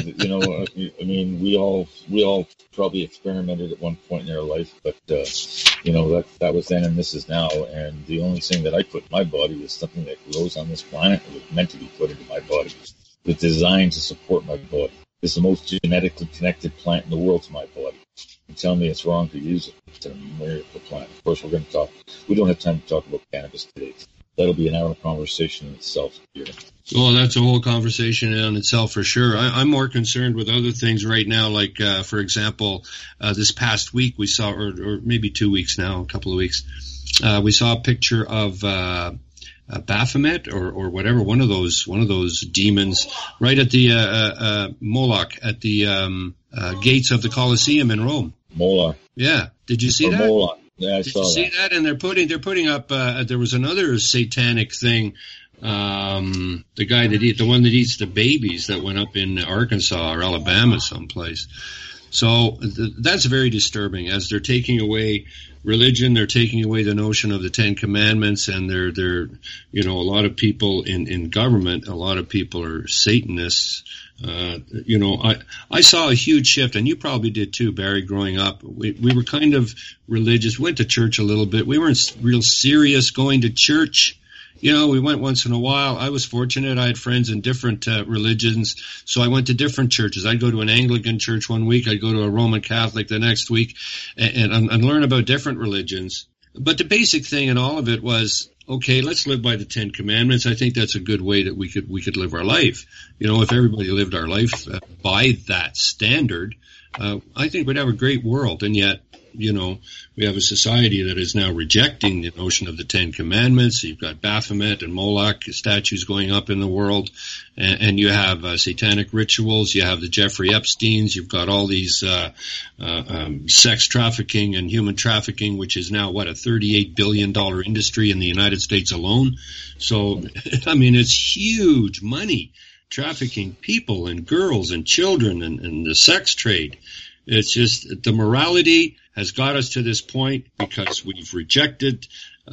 I mean, we all probably experimented at one point in our life, but that was then and this is now. And the only thing that I put in my body was something that grows on this planet. It was meant to be put into my body. It was designed to support my body. It's the most genetically connected plant in the world to my body. You tell me it's wrong to use it. It's a miracle plant. Of course, we don't have time to talk about cannabis today. That'll be an hour conversation in itself here. Well, that's a whole conversation in itself for sure. I'm more concerned with other things right now, like, for example, this past week we saw, or maybe 2 weeks now, a couple of weeks, we saw a picture of Baphomet or whatever, one of those demons, right at the Moloch, at the gates of the Colosseum in Rome. Moloch. Yeah. Did you see that? Moloch. Yeah, I Did saw you see that? And they're putting up. There was another satanic thing The guy the one that eats the babies that went up in Arkansas or Alabama someplace. So that's very disturbing. As they're taking away religion, they're taking away the notion of the Ten Commandments, and they're a lot of people in government, a lot of people are Satanists. I saw a huge shift, and you probably did too, Barry, growing up. We were kind of religious, went to church a little bit. We weren't real serious going to church. We went once in a while. I was fortunate. I had friends in different religions, so I went to different churches. I'd go to an Anglican church one week. I'd go to a Roman Catholic the next week and learn about different religions. But the basic thing in all of it was, okay, let's live by the Ten Commandments. I think that's a good way that we could live our life. If everybody lived our life by that standard, I think we'd have a great world. And yet, we have a society that is now rejecting the notion of the Ten Commandments. You've got Baphomet and Moloch statues going up in the world, and you have satanic rituals. You have the Jeffrey Epsteins. You've got all these sex trafficking and human trafficking, which is now, a $38 billion industry in the United States alone. So, it's huge money, trafficking people and girls and children and the sex trade. It's just the morality has got us to this point because we've rejected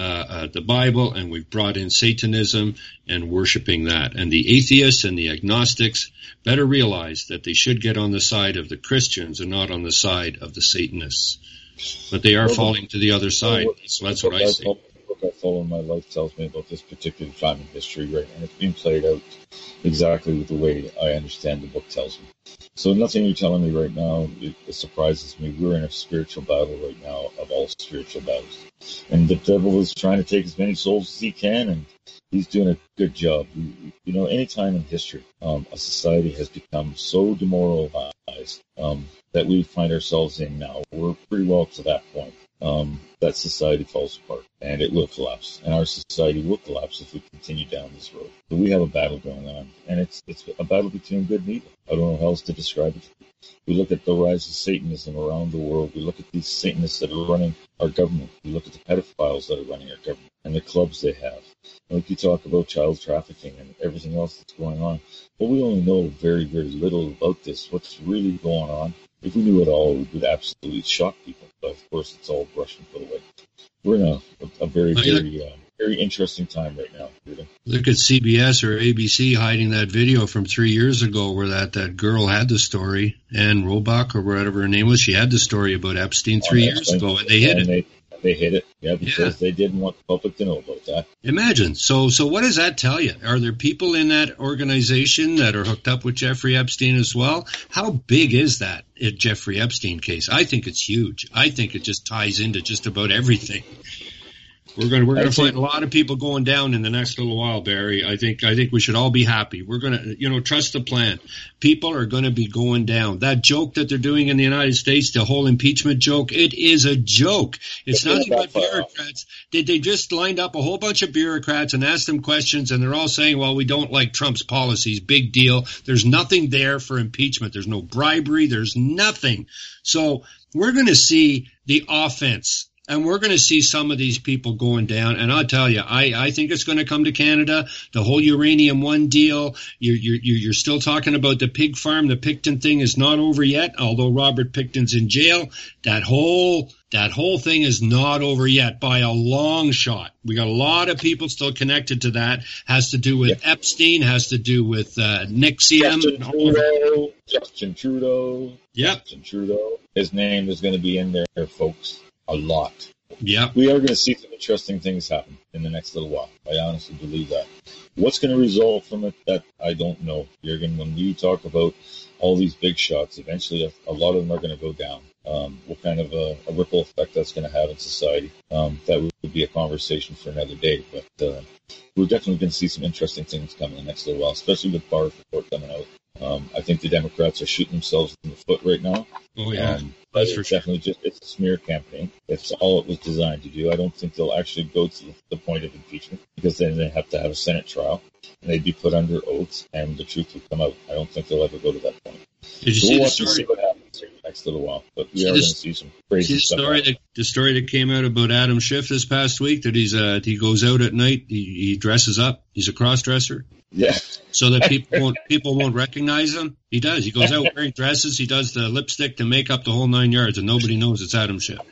the Bible and we've brought in Satanism and worshiping that. And the atheists and the agnostics better realize that they should get on the side of the Christians and not on the side of the Satanists. But they are falling to the other side. So that's what I see. What I follow in my life tells me about this particular time in history, right? And it's being played out exactly the way I understand the book tells me. So nothing you're telling me right now, it surprises me. We're in a spiritual battle right now of all spiritual battles. And the devil is trying to take as many souls as he can, and he's doing a good job. Any time in history, a society has become so demoralized that we find ourselves in now. We're pretty well to that point. That society falls apart, and it will collapse. And our society will collapse if we continue down this road. So we have a battle going on, and it's a battle between good and evil. I don't know how else to describe it. We look at the rise of Satanism around the world. We look at these Satanists that are running our government. We look at the pedophiles that are running our government and the clubs they have. Like you talk about child trafficking and everything else that's going on. But we only know very, very little about this. What's really going on? If we knew it all, it would absolutely shock people. But of course, it's all brushed and put away. We're in a very, very interesting time right now. Look at CBS or ABC hiding that video from 3 years ago where that girl had the story, Ann Robach or whatever her name was. She had the story about Epstein 3 years ago, and they hid it. They hid it, because they didn't want the public to know about that. Imagine. So what does that tell you? Are there people in that organization that are hooked up with Jeffrey Epstein as well? How big is that Jeffrey Epstein case? I think it's huge. I think it just ties into just about everything. We're going to find a lot of people going down in the next little while, Barry. I think we should all be happy. We're going to, trust the plan. People are going to be going down. That joke that they're doing in the United States, the whole impeachment joke, it is a joke. It's nothing but bureaucrats. They just lined up a whole bunch of bureaucrats and asked them questions, and they're all saying, well, we don't like Trump's policies. Big deal. There's nothing there for impeachment. There's no bribery. There's nothing. So we're going to see the offense. And we're going to see some of these people going down. And I'll tell you, I think it's going to come to Canada. The whole Uranium One deal. You're still talking about the pig farm. The Picton thing is not over yet, although Robert Picton's in jail. That whole thing is not over yet by a long shot. We got a lot of people still connected to that. Has to do with Epstein. Has to do with NXIVM. Justin Trudeau. Yep. Justin Trudeau. His name is going to be in there, folks. A lot. Yeah. We are going to see some interesting things happen in the next little while. I honestly believe that. What's going to result from it, that I don't know. Jürgen, when you talk about all these big shots, eventually a lot of them are going to go down. What kind of a ripple effect that's going to have in society, that would be a conversation for another day. But we're definitely going to see some interesting things coming in the next little while, especially with Barr's report coming out. I think the Democrats are shooting themselves in the foot right now. Oh, yeah. But it's definitely it's a smear campaign. That's all it was designed to do. I don't think they'll actually go to the point of impeachment, because then they have to have a Senate trial, and they'd be put under oaths, and the truth would come out. I don't think they'll ever go to that point. Did you see the story? See what happens. I next little while. But we are going to see some crazy stuff. The story that came out about Adam Schiff this past week, that he goes out at night, he dresses up, he's a cross-dresser. Yeah. So that people won't recognize him. He does. He goes out wearing dresses, he does the lipstick, the makeup, the whole 9 yards, and nobody knows it's Adam Schiff.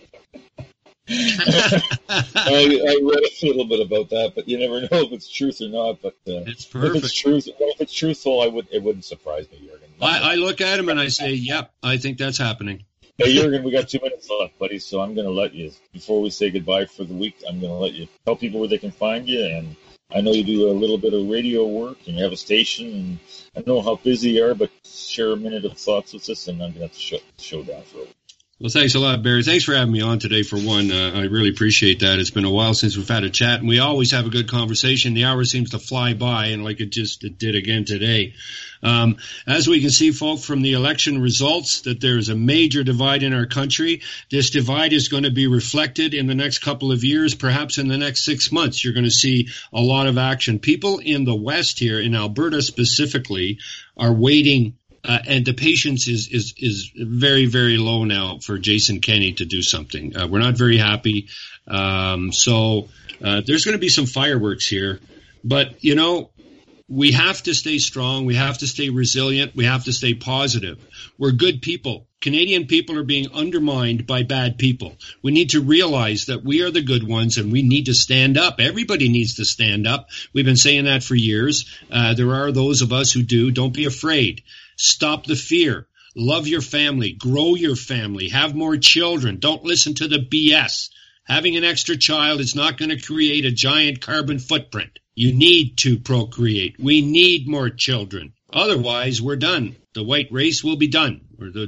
I read a little bit about that, but you never know if it's truth or not. But it's perfect. If it's truthful, it wouldn't surprise me, Jurgen. I look at him and I say, "Yep, I think that's happening." Hey, Jurgen, we got 2 minutes left, buddy. So I'm going to let you, before we say goodbye for the week, I'm going to let you tell people where they can find you. And I know you do a little bit of radio work, and you have a station. And I know how busy you are, but share a minute of thoughts with us, and I'm going to have to shut the show down for a while. Well, thanks a lot, Barry. Thanks for having me on today, for one. I really appreciate that. It's been a while since we've had a chat, and we always have a good conversation. The hour seems to fly by, and like it did again today. As we can see, folk, from the election results, that there's a major divide in our country. This divide is going to be reflected in the next couple of years, perhaps in the next 6 months. You're going to see a lot of action. People in the West here, in Alberta specifically, are waiting. And the patience is very, very low now for Jason Kenney to do something. We're not very happy. So there's going to be some fireworks here. But, you know, we have to stay strong. We have to stay resilient. We have to stay positive. We're good people. Canadian people are being undermined by bad people. We need to realize that we are the good ones, and we need to stand up. Everybody needs to stand up. We've been saying that for years. There are those of us who do. Don't be afraid. Stop the fear. Love your family. Grow your family. Have more children. Don't listen to the BS. Having an extra child is not going to create a giant carbon footprint. You need to procreate. We need more children. Otherwise, we're done. The white race will be done.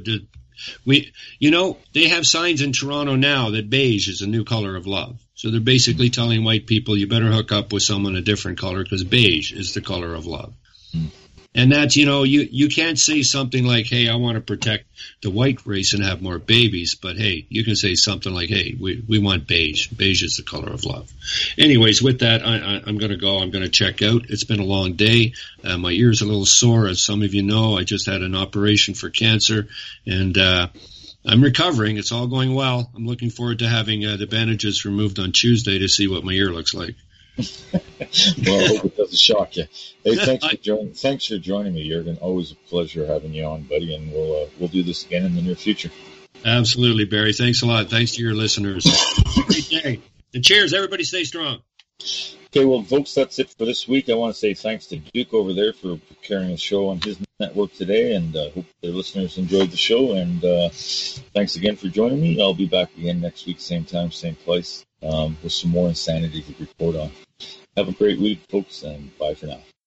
They have signs in Toronto now that beige is a new color of love. So they're basically telling white people, you better hook up with someone a different color because beige is the color of love. And that's, you can't say something like, hey, I want to protect the white race and have more babies. But, hey, you can say something like, hey, we want beige. Beige is the color of love. Anyways, with that, I'm going to go. I'm going to check out. It's been a long day. My ear's a little sore, as some of you know. I just had an operation for cancer, and I'm recovering. It's all going well. I'm looking forward to having the bandages removed on Tuesday to see what my ear looks like. Well, I hope it doesn't shock you. Hey, thanks for joining me, Jurgen. Always a pleasure having you on, buddy, and we'll do this again in the near future. Absolutely, Barry. Thanks a lot. Thanks to your listeners. Have a great day. And cheers. Everybody stay strong. Okay, well, folks, that's it for this week. I want to say thanks to Duke over there for carrying the show on his network today, and hope the listeners enjoyed the show. And thanks again for joining me. I'll be back again next week, same time, same place, with some more insanity to report on. Have a great week, folks, and bye for now.